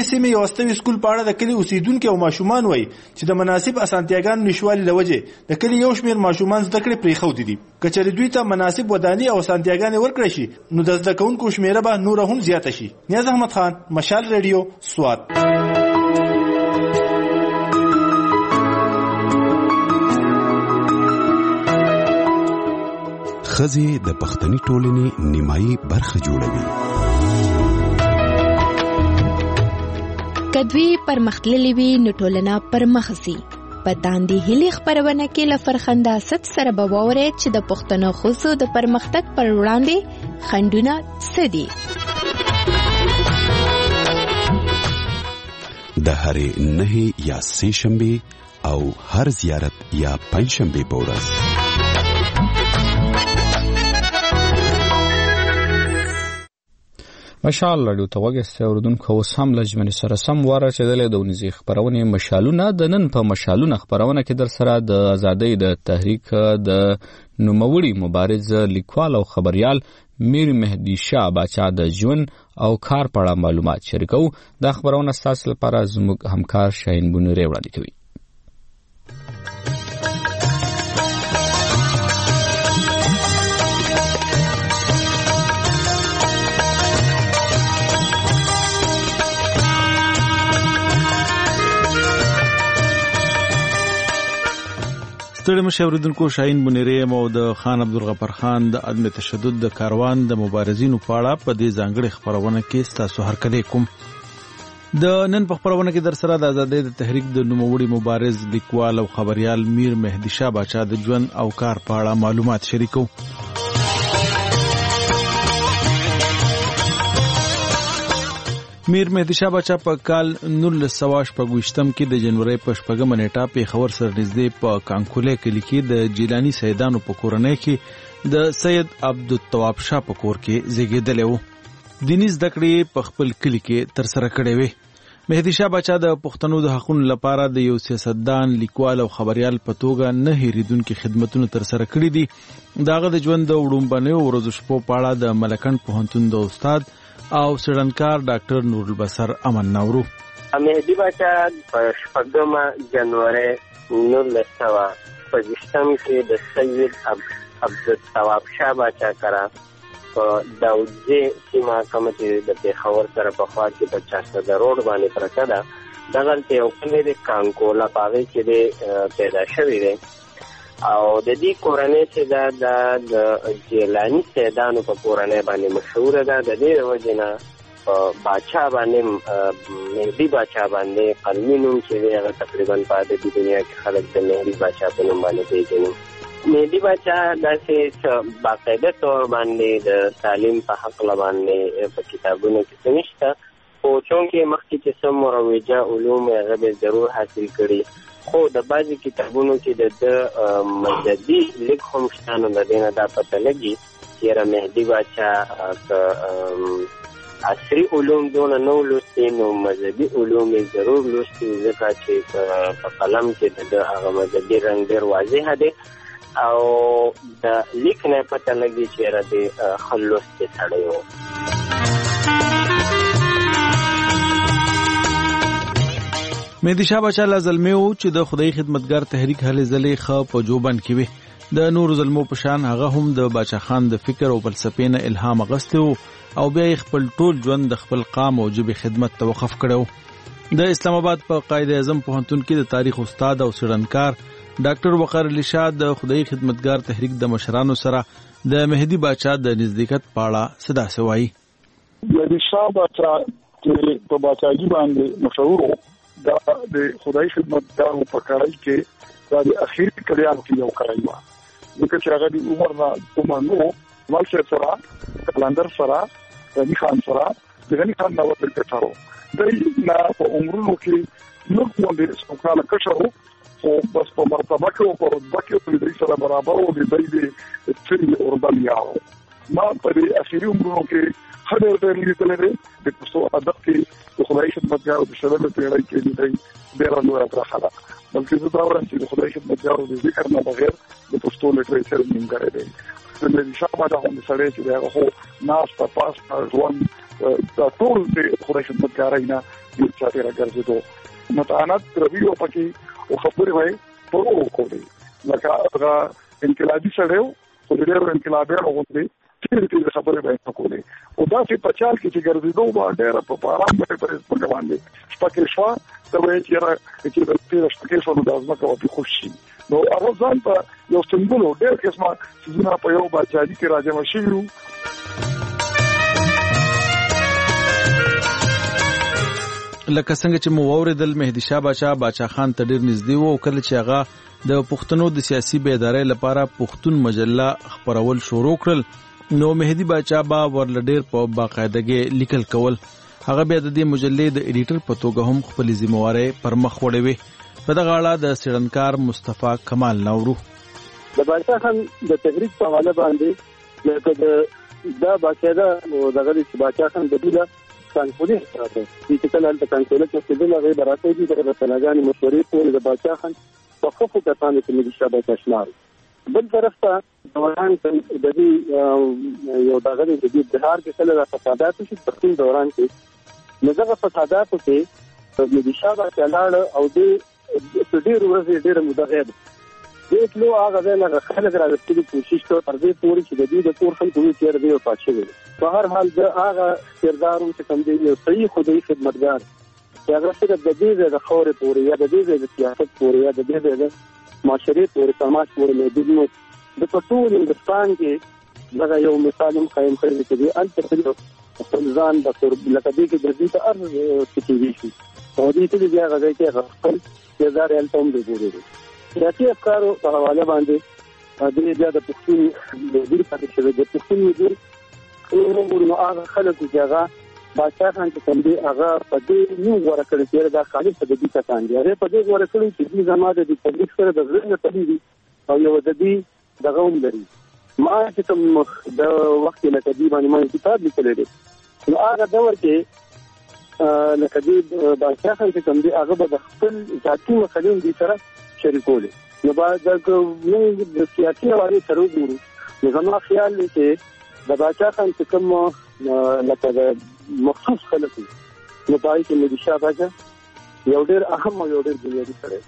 سیمې یو واستوي سکول په اړه د کلي اوسیدونکو او ماشومان وایي چې د مناسب اسانتیاګانو نشوالي له وجې د کلي یو شمېر ماشومان زده کړې پرېښودې دي. که چېرې دوی ته مناسب ودانۍ او اسانتیاګانې ورکړی شي نو د زده کوونکو شمېره به نوره هم زیاته شي. نیاز احمد خان، مشال ریډیو، سوات. ښځې د پښتني ټولنې نیمایي برخه جوړوي. کدوی پرمختللې وي نو ټولنه پرمخ ځي. په داندې هیلې خپرونه کې له فرخنده ست سره به واورئ چې د پښتنو ښځو د پرمختګ پر وړاندې خنډونه څه دي. د هرې نهې یا سې شنبې او هر زیارت یا پنج شنبې په ورځ مشال رادیو ته وګورئ اوردونکو اوس هم لجمن سره سم واره چې د لدونیزي خبرونه مشالونه د نن په مشالونه خبرونه کې در سره د ازادۍ د تحریک د نوموړي مبارز لیکوال او خبريال میر مهدی شاه باچا د ژوند او کار په اړه معلومات شریکو. د خبرونه تاسو لپاره زموږ همکار شاهین بونری وړاندې کوي. ستړي مشه اوریدونکو، شاهین بونری او د خان عبدالغفار خان د عدم تشدد د کاروان د مبارزینو په اړه په دې ځانګړي خبرونه کې ستاسو هرکلی کوم. د نن په خبرونه کې در سره د ازادۍ د تحریک د نوموړي مبارز لیکوال او خبريال میر مهدی شاه باچا د ژوند او کار په اړه معلومات شریکو. میر مهدی شاه باچا په کال نولس سوه شپږ ویشتم کې د جنوري په شپږمه نیټه پېښور سره نږدې په کانکولې کلي کې د جیلاني سیدانو په کورنۍ کې د سید عبدالتواب شاه په کور کې زیږېدلی و. دیني زده کړې په خپل کلي کې ترسره کړې وې. مهدی شاه باچا د پښتنو د حقونو لپاره د یو سیاستدان، لیکوال او خبريال په توګه نه هېرېدونکي خدمتونه ترسره کړي دي. د هغه د ژوند د وړومبنیو ورځو شپو په اړه د ملکنډ پوهنتون د استاد او سړنکار ډاکټر نور البصر امن نورو. مهدی باچا په شپږمه جنوري نولس سوه شپږ ویشتم کې د سید عبدالتواب شاه باچا سره په داودزې سیمه کومه چې د پېښور سره په خوا کې په چارسده روډ باندې پرته ده، دغلته یو کلی دی کانکولا، په هغې کې دی پیدا شوی دی. او د دې کورنۍ چې دا د جیلاني سیدانو په کورنۍ باندې مشهوره ده. د دې د وجې نه په باچا باندې، مهدي باچا باندې قلمي نوم چې دی هغه تقریبا په ادبي دنیا کې خلک د مهدي باچا په نوم باندې پېژني. مهدي باچا داسې باقاعده طور باندې د تعلیم په هکله باندې په کتابونو کې څه نشته، خو چونکې مخکې چې څه مروجه علوم یې هغه به ضرور حاصل کړي، خو د بعضې کتابونو کې د ده مذهبي لیک هم شته. نو د دې نه دا پته لګي چې یاره مهدي باچا که عصري علوم دونه نه و لوستي نو مذهبي علوم یې ضرور لوستي، ځکه چې په قلم کې د ده هغه مذهبي رنګ ډېر واضحه دی او د لیک نه پته لګي چې یاره د ښه لوستی سړی و. مهدی شاه باچا لا زلمی و چې د خدای خدمتګار تحریک هلې ځلې ښه په جوبن کې وي. د نورو زلمو په شان هغه هم د باچا خان د فکر او فلسفې نه الهام اخیستی و او بیا یې خپل ټول ژوند د خپل قام او ژبې خدمت ته وقف کړی و. د اسلام آباد په قائد اعظم پوهنتون کې د تاریخ استاد او څېړنکار ډاکټر وقار علي شاه د خدای خدمتګار تحریک د مشرانو سره د مهدي باچا د نزدېکت په اړه څه داسې وایي. مهدي شاه باچا چې په باچاګي باندې مشهور و، دا د خدای خدمتګارو په کړۍ کې دا د اخیری کړیانو کې یو کړی و، ځکه چې هغه د عمر نه عمر نو مال شیر سره کلندر سره غني خان سره د غني خان نو په کټارو د نه په عمرونو کې نو باندې څوکاله کښو، خو بس په مرتبه کې او په رتبه کې په دې سره برابر او د دې د څري اوربل یاو. ما په دې اخیری عمرونو کې هر ډېر لیدل لري د پښتو ادب کې د خدای خدمتګارو د شرف پیړۍ کې د ډېر لوی اثر ده، بلکې زه دا وایم چې د خدای خدمتګارو د ذکر نه بغیر د پښتو لیټریچر نیمګړی دی. د مهدي شاه باچا هم سړی چې هغه خو ناسته پاسته ژوند دا ټول د خدای خدمتګارۍ نه یو چاته راګرځېدو متانت رویو پکې او خبرې وای په وکړي لکه هغه انقلابي سړیو خو ډېر انقلابي غوندي چې دې خبرې وای کولې او دا چې په چال کې چې ګرځېدو باندې ډېر په آرام باندې پرې په باندې شپږ شوا دا وایي چې را چې د تیر شپږ شوا د ازمکه او په خوشي نو هغه ځان په یو سمبول ډېر قسمه چې په یو بچاجي کې راځم شي لکه څنګه چې مو اوریدل مهدي شاه باچا باچا خان ته ډېر نږدې وو کله چې هغه د پښتنو د سیاسي بیدارۍ لپاره پښتون مجله خبرول شروع کړل نو مهدي باچا با ورلډیر په باقاعدګي لیکل کول هغه بیا د دې مجلې د ایډیټر په توګه هم خپل ذمہواری پر مخ وړوي په دغه اړه د سړنکار مصطفی کمال نورو د باچا خان د تحریک په حواله باندې لکه دا باقاعده دغه چې باچا خان د دې کانکولي راته چې کله د کانکولي چې د هغه براته دي د سنغاني مشورې په د باچا خان په خفو کتانې کې ملي شابه تشمار بل طرف ته دوران د دې یو دغه د دې بهار کې کله د فسادات شي په تیر دوران کې نظر فسادات کې ملي شابه تلاړ او د ډېر ورځې ډېر مدغه دې کلو هغه نه خلک راځي کوشش کوي پر دې پوری چې د دې د کور خلکو یې تیر دی او پاتې په هر حال د هغه کردارو چې کوم دی یو صحیح خدای خدمتګار چې هغه صرف د دې د خورې پوری یا د دې د سیاست پوری یا د دې د معاشري پوری سماج پوری نه دی د ټول هندستان کې دا یو مثال هم قائم کړی چې ان ته خپل ځان د قرب لکه دې کې د دې ته ارز کېږي شي او دې ته دې هغه کې خپل کردار یې هم دی ګوري سیاسي افکارو په حواله باندې د بیا د پښتون د دې پاتې شوی د پښتون مدیر نو نو هغه خلک چې هغه باچا خان چې کوم دی هغه په دې نو ورکړل چې دا خالص د دې کسان دی هغه په دې ورکړل چې دې زماده د تبلیغ سره د غږ ته دی او یو د دې دغه هم لري ما چې کوم د وخت له تدې باندې ما کتاب لیکل دي نو هغه دور کې لکه دې باچا خان چې کوم دی هغه د خپل ذاتي مسلې دي سره شریکول نو بعد د د سیاسي حوالې سره وګورو نو زما خیال دی چې د باچا خان چې کوم لکه د مخصوص خلک نو پای کې ملي شاه باچا یو ډېر اهم او یو ډېر بنیادي سره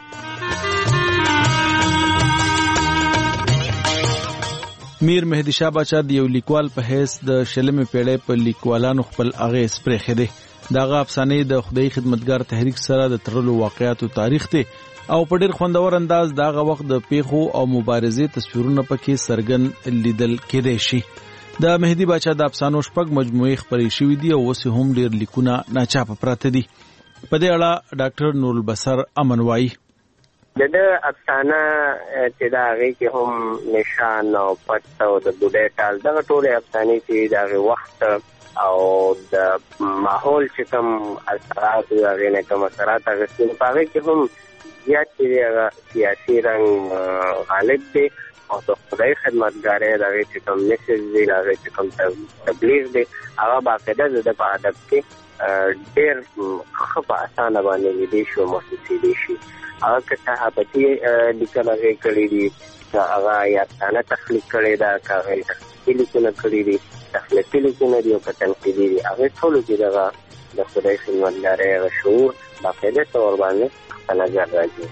میر مهدي شاه باچا د یو لیکوال په حیث د شلمې پیړۍ په لیکوالانو خپل اغیز پرېښی دی دغه افسانې د خدای خدمتګار تحریک سره د تړلو واقعیاتو تاریخ دی او په ډېر خوندور انداز دغه وخت د پیښو او مبارزې تصویرونه پکې څرګند لیدل کېدای شي د مهدي باچا د افسانو شپږ مجموعې خپرې شوې دي او اوس هم ډېر لیکونه ناچاپه پراته دي په دې اړه ډاکټر نور البصر امن وایي د د افسانه چې دا هغې کې هم نشان او پټ او د بوډۍ ټال دغه ټولې افسانې چې د هغې وخت او د ماحول چې کوم اثرات وي هغې نه کوم اثرات اخیستي په هغې کې هم زیات چې هغه سیاسي رنګ غالب دی او د خدای خدمتګارۍ د هغې چې کوم میسج دی د هغې چې کوم تبلیغ دی هغه باقاعده د ده په ادب کې ډېر ښه په اسانه باندې لیدی شي او محسوسېدی شي هغه که صحافتي لیکل هغې کړي دي که هغه یا افسانه تخلیق کړې ده که هغې تخلیقي لیکونه کړي دي تخلیقي لیکونه دي او که تنقیدي دي هغې ټولو کې دغه د خدای خدمتګارۍ هغه شعور باقاعده طور باندې نظر راځي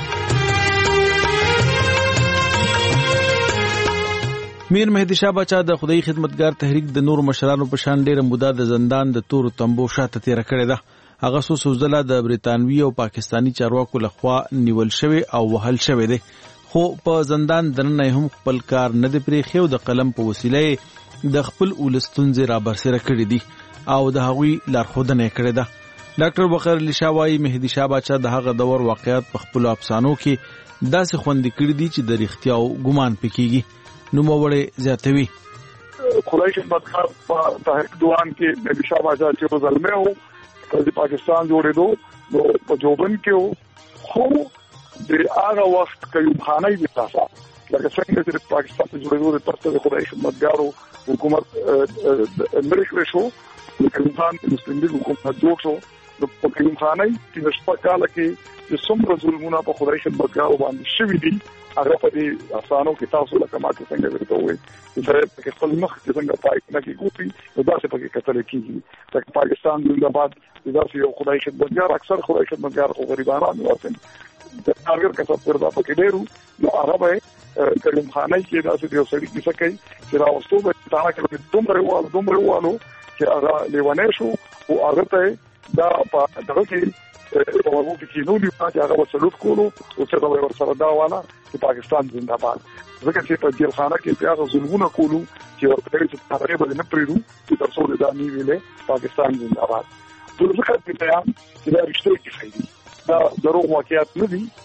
میر مهدي شاه باچا د خدای خدمتګار تحریک د نور مشرانو په شان ډېره موده د زندان د تورو تنبو شاته تیره کړې ده هغه څو څو ځله د بریتانوي او پاکستانی چارواکو لخوا نیول شوی او وهل شوی دی خو په زندان دننه هم خپل کار نه دی پرېښی او د قلم په وسیله د خپل ولس ستونزې رابرسېره کړي دي او د هغوی لارښودنه یې کړې ده ډاکټر بخیر علي شاه وایي مهدي شاه باچا د هغه دور واقعیات په خپلو افسانو کې داسې خوندي کړي دي چې د رښتیاو ګمان پې کېږي نوموړی زیاتوي خدای خدمتګار په تحریک دوان کې مهدي شاه باچا چې زلمی و د پاکستان جوړېدو نو په جوبن کې و خو د هغه وخت قیوم خانۍ د تاسا لکه څنګه چې پاکستان ته جوړېدو د پرته د خدای خدمتګارو حکومت لرې شوی شو د قیوم خان مسلم لیگ حکومت جوړ شو په کریم خانه کې شپږ کال کې چې څومره ظلمونه په خدای خدمتګارو باندې شوي دي هغه په دې افسانو کې تاسو لکه ماته څنګه ورته وایي چې سره په خپل مخ کې څنګه پای نه کې ګوتي نو دا څه پکې کتل کېږي چې پاکستان زنده‌باد دا چې یو خدای خدمتګار اکثر خدای خدمتګار خو غریبانو واسن د هغه کسب پردا پکې ډیرو نو هغه به کریم خانه کې دا چې یو سړی کیسه کوي چې راوستو به تا کې دومره وال دومره والو چې هغه لیوانه شو او هغه ته دا په دغه کې په ورو کې نو دی چې هغه وسلوت کولو او چې دا ور سره دا والا چې پاکستان زنده‌باد ځکه چې په جیلخانه کې پیاغه ظلمونه کولو چې ورته چې تقریبا نه پریرو چې تاسو د دانی ویلې پاکستان زنده‌باد ټول ځکه چې بیان چې دا رښتیا کې خېدي دا دروغ واقعیت نه دي.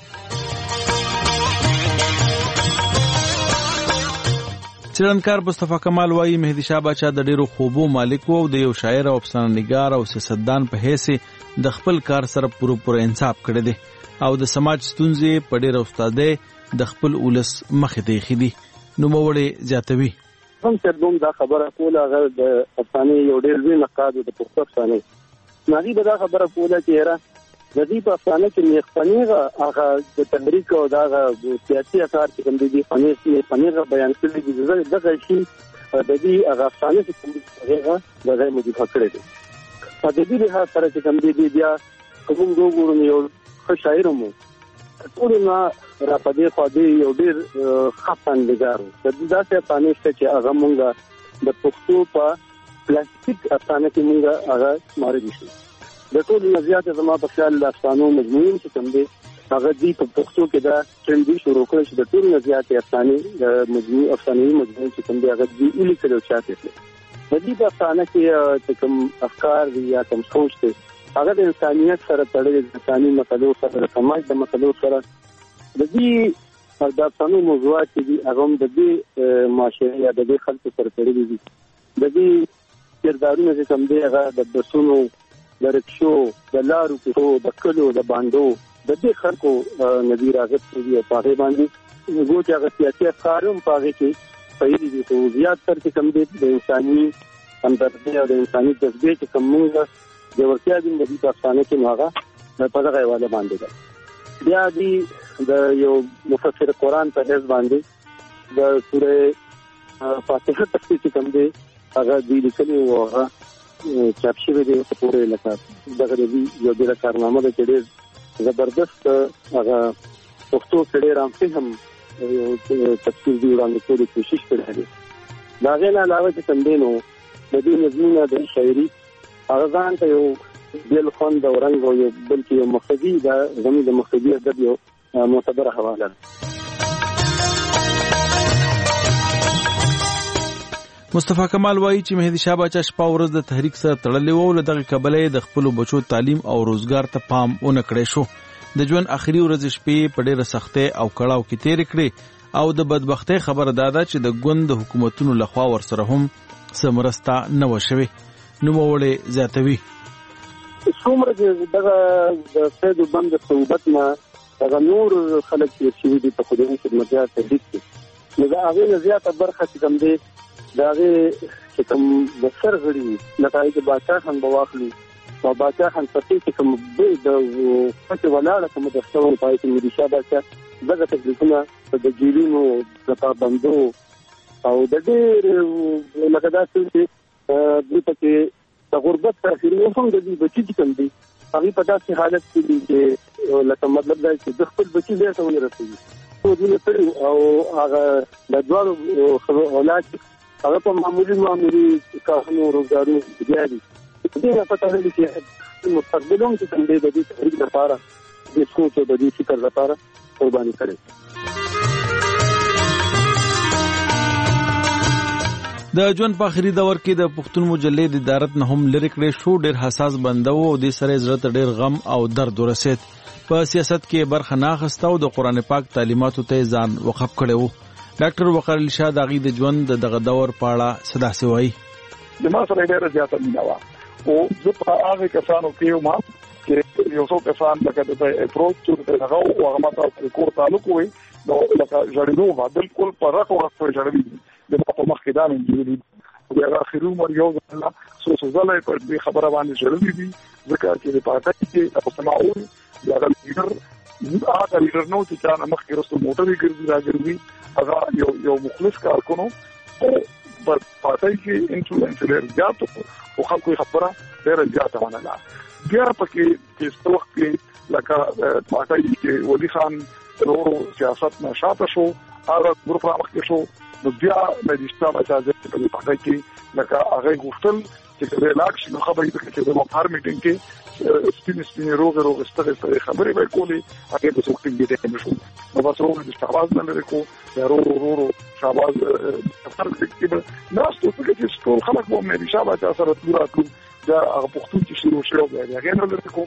څېړنکار مصطفی کمال وایي مهدي شاه باچا د ډېرو خوبو مالک و او د یو شاعر او افسانه نګار او سیاستدان په حیث د خپل کار سره پوره پوره انصاف کړی دی او د سماج ستونزې په ډېره استادۍ د خپل ولس مخې ته ایښي دي. نوموړی زیاتوي هم چې دوم دا خبره کوله هغه د افسانې یو ډېر لوی نقاد د پښتو افسانې ناغي به دا خبره کوله چې یاره د دې په افسانه کې نیخپنیغه هغه د تحریک او دا سیاسي اثار چې کوم دي نیخپنیغه بیان کړي دي دغه شی د دې هغه افسانه چې کوم دي هغه د غیر مدیفه کړی دي په دې لحاظ سره چې کوم دي بیا کوم دوه یو ښه شاعر مو ټول نه را پدې خو دې یو ډېر خفن لګارو د دې داسې افسانه چې هغه مونږ د پښتو په پلاستیک افسانه کې مونږ هغه ماري شي د ټول نظریات زما په خیال د افسانو مجموعي چې کوم دي هغه دې په پښتو کې دا ټرند شروع کړی چې د ټول نظریات افسانې د مجموعي افسانوي مجموعي چې کوم دي هغه دې الي کړو چاته د دې په افسانه کې چې کوم افکار دي یا کوم سوچ دي هغه د انسانيت سره تړلي د انساني مسلو سره د سماج د مسلو سره د دې د افسانو موضوعات دي هغه د دې معاشري یا د دې خلکو سره تړلي دي د دې کردارونه چې کوم دي هغه د بسونو د رکشو د لارو کې د کلو د باندو د دې خلکو نظیر راغت دي په هغه باندې وګورئ هغه سیاسي افکارم په هغه کې پیل دي خو زیات تر کې کم دي د انساني همدردي او د انساني جذبې چې کوم موږ د ورتیا دي د دې افسانه کې هغه په دغه حواله باندې ده بیا دي د یو مفسر قرآن په حساب باندې د سورې فاتحه تفسیر کوم دي هغه دې لیکلي او هغه چاپ شوی دی په پوره لکه دغه دې یو ډېر کارنامه ده چې ډېر زبردست هغه پښتو کې ډېر عام فهم یو تفسیر دی وړاندې کولو کوشش کړی دی دا غیر علاوه چې څنګه نو د دې نظمونه د شاعري هغه ځان ته یو بل خوند او رنګ او یو بلکې یو مخدي دا زموږ د مخدي ادب یو معتبر حواله مصطفی کمال وایي چې مهدي شاه باچا شپه ورځ د تحریک سره تړلې وو له دغه کبلې د خپل بچو تعلیم او روزګار ته پام ونه کړی شو د ژوند اخري ورځې شپې په ډېره سختۍ او کړاو کې تېرې کړې او د بدبختۍ خبره دا ده چې د ګوند د حکومتونو لخوا ورسره هم څه مرسته نه وه شوې. نوموړی زیاتوي څومره چې دغه د سید بند صحبت نه دغه نور خلک چې شوي دي په خدای خدمتګار تحریک کې نو د هغې نه زیاته برخه چې کوم دی د هغې چې کوم د سر غړي لکه د باچا خان به واخلي او باچا خان پسې چې کوم د پسې ولاړه کومه دښته وه په هغې کې مهدي شاه باچا دغه تکلیفونه د جیلونو د پابندو او د ډېر لکه داسې چې دوی پکې د غربت تاثیر هم د دوی بچي چې کوم دي هغوی په داسې حالت کې دي چې لکه مطلب دا چې د خپل بچي ځای ته ونه رسوي څو دونه کړي او هغه د دواړو اولاد هغه په معمولي معمولي کارونو روزګارونو بیا دي دې نه پته لري چې مستقبل هم چې څنګه د دې تحریک لپاره د سوچ او د دې فکر لپاره قرباني کړي. د ژوند په اخري دور کې د پښتون مجلې د ادارت نه هم لرې کړی شو ډېر حساس بنده و او دې سره زړه ته ډېر غم او درد ورسېد په سیاست کې برخه نه اخیسته او د قرآن پاک تعلیماتو ته ځان وقف کړی و. ډاکټر وقار علي شاه د هغې د ژوند د دغه دور په اړه څه داسې وایي زما سره ډېره زیاته مینه وه او زه په هغې کسانو کې یم چې یو څو کسان لکه د اپروچ چې هغه و هغه ماته کور تعلق وي نو لکه ژړېدو به بالکل په رق ورق پرې ژړوي دي زما په مخ کې دا مې جوړي د اخري عمر یو ځل سو سو ځله په دې خبره باندې شړلې دي ځکه چې د پارټۍ کې تاسو معاون یا لیډر هغه لیډر نو چې څنګه مخکې رسو موټرې ګرځي راګرځي هغه یو یو مخلص کارکونو پر پارټۍ کې انفلوئنس لري زیات او خلکو خبره ډېر زیات ونه بیا پکې چې څو وخت کې لکه پارټۍ کې ولي خان ورو سیاست نه شاته شو هغه ګروپ راوخت شو نو بیا د دې اجازه په پارټۍ کې لکه هغه غوښتل چې د لاکش نو خبرې د چې د هر میټینګ کې سپین سپین روغ روغ ستغه ستغه خبرې به کولې هغه د څوک دې ته نشو نو بس روغ د شاباز نه لري کو ورو ورو شاباز فرق کې ناس ته چې ټول خلک مو مې شاباز سره توراتو دا هغه پختون چې شروع شو بیا هغه نه لري کو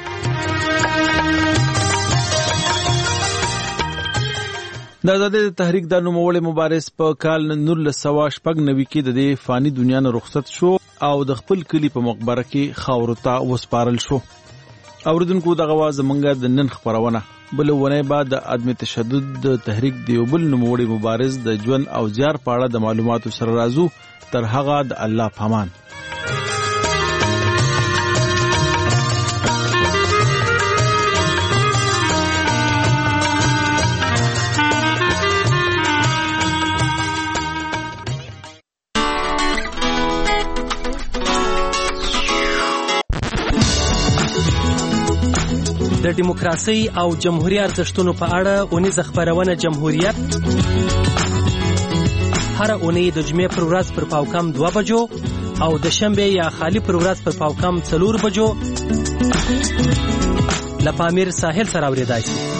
د آزادۍ تحریک د نوموړي مبارز په کال نولس سوه شپږ نوي کې د دې فانی دنیا نه رخصت شو او د خپل کلی په مقبره کې خاورو ته وسپارل شو. اوریدونکو دغه واز زمونږ د نن خبرونه بل ونه بعد د عدم تشدد د تحریک دی بل نوموړي مبارز د ژوند او زیار په اړه د معلوماتو سره راځو تر هغه د الله پامان. د دیموکراسي او جمهوریت ارزښتونو په اړه اونیزه خبرونه جمهوریت هر اونۍ د جمعې پر ورځ پر پاوکم دوه بجو او د شنبه یا خالی پر ورځ پر پاوکم څلور بجو لپاره امیر ساحل سره اوریدای شي.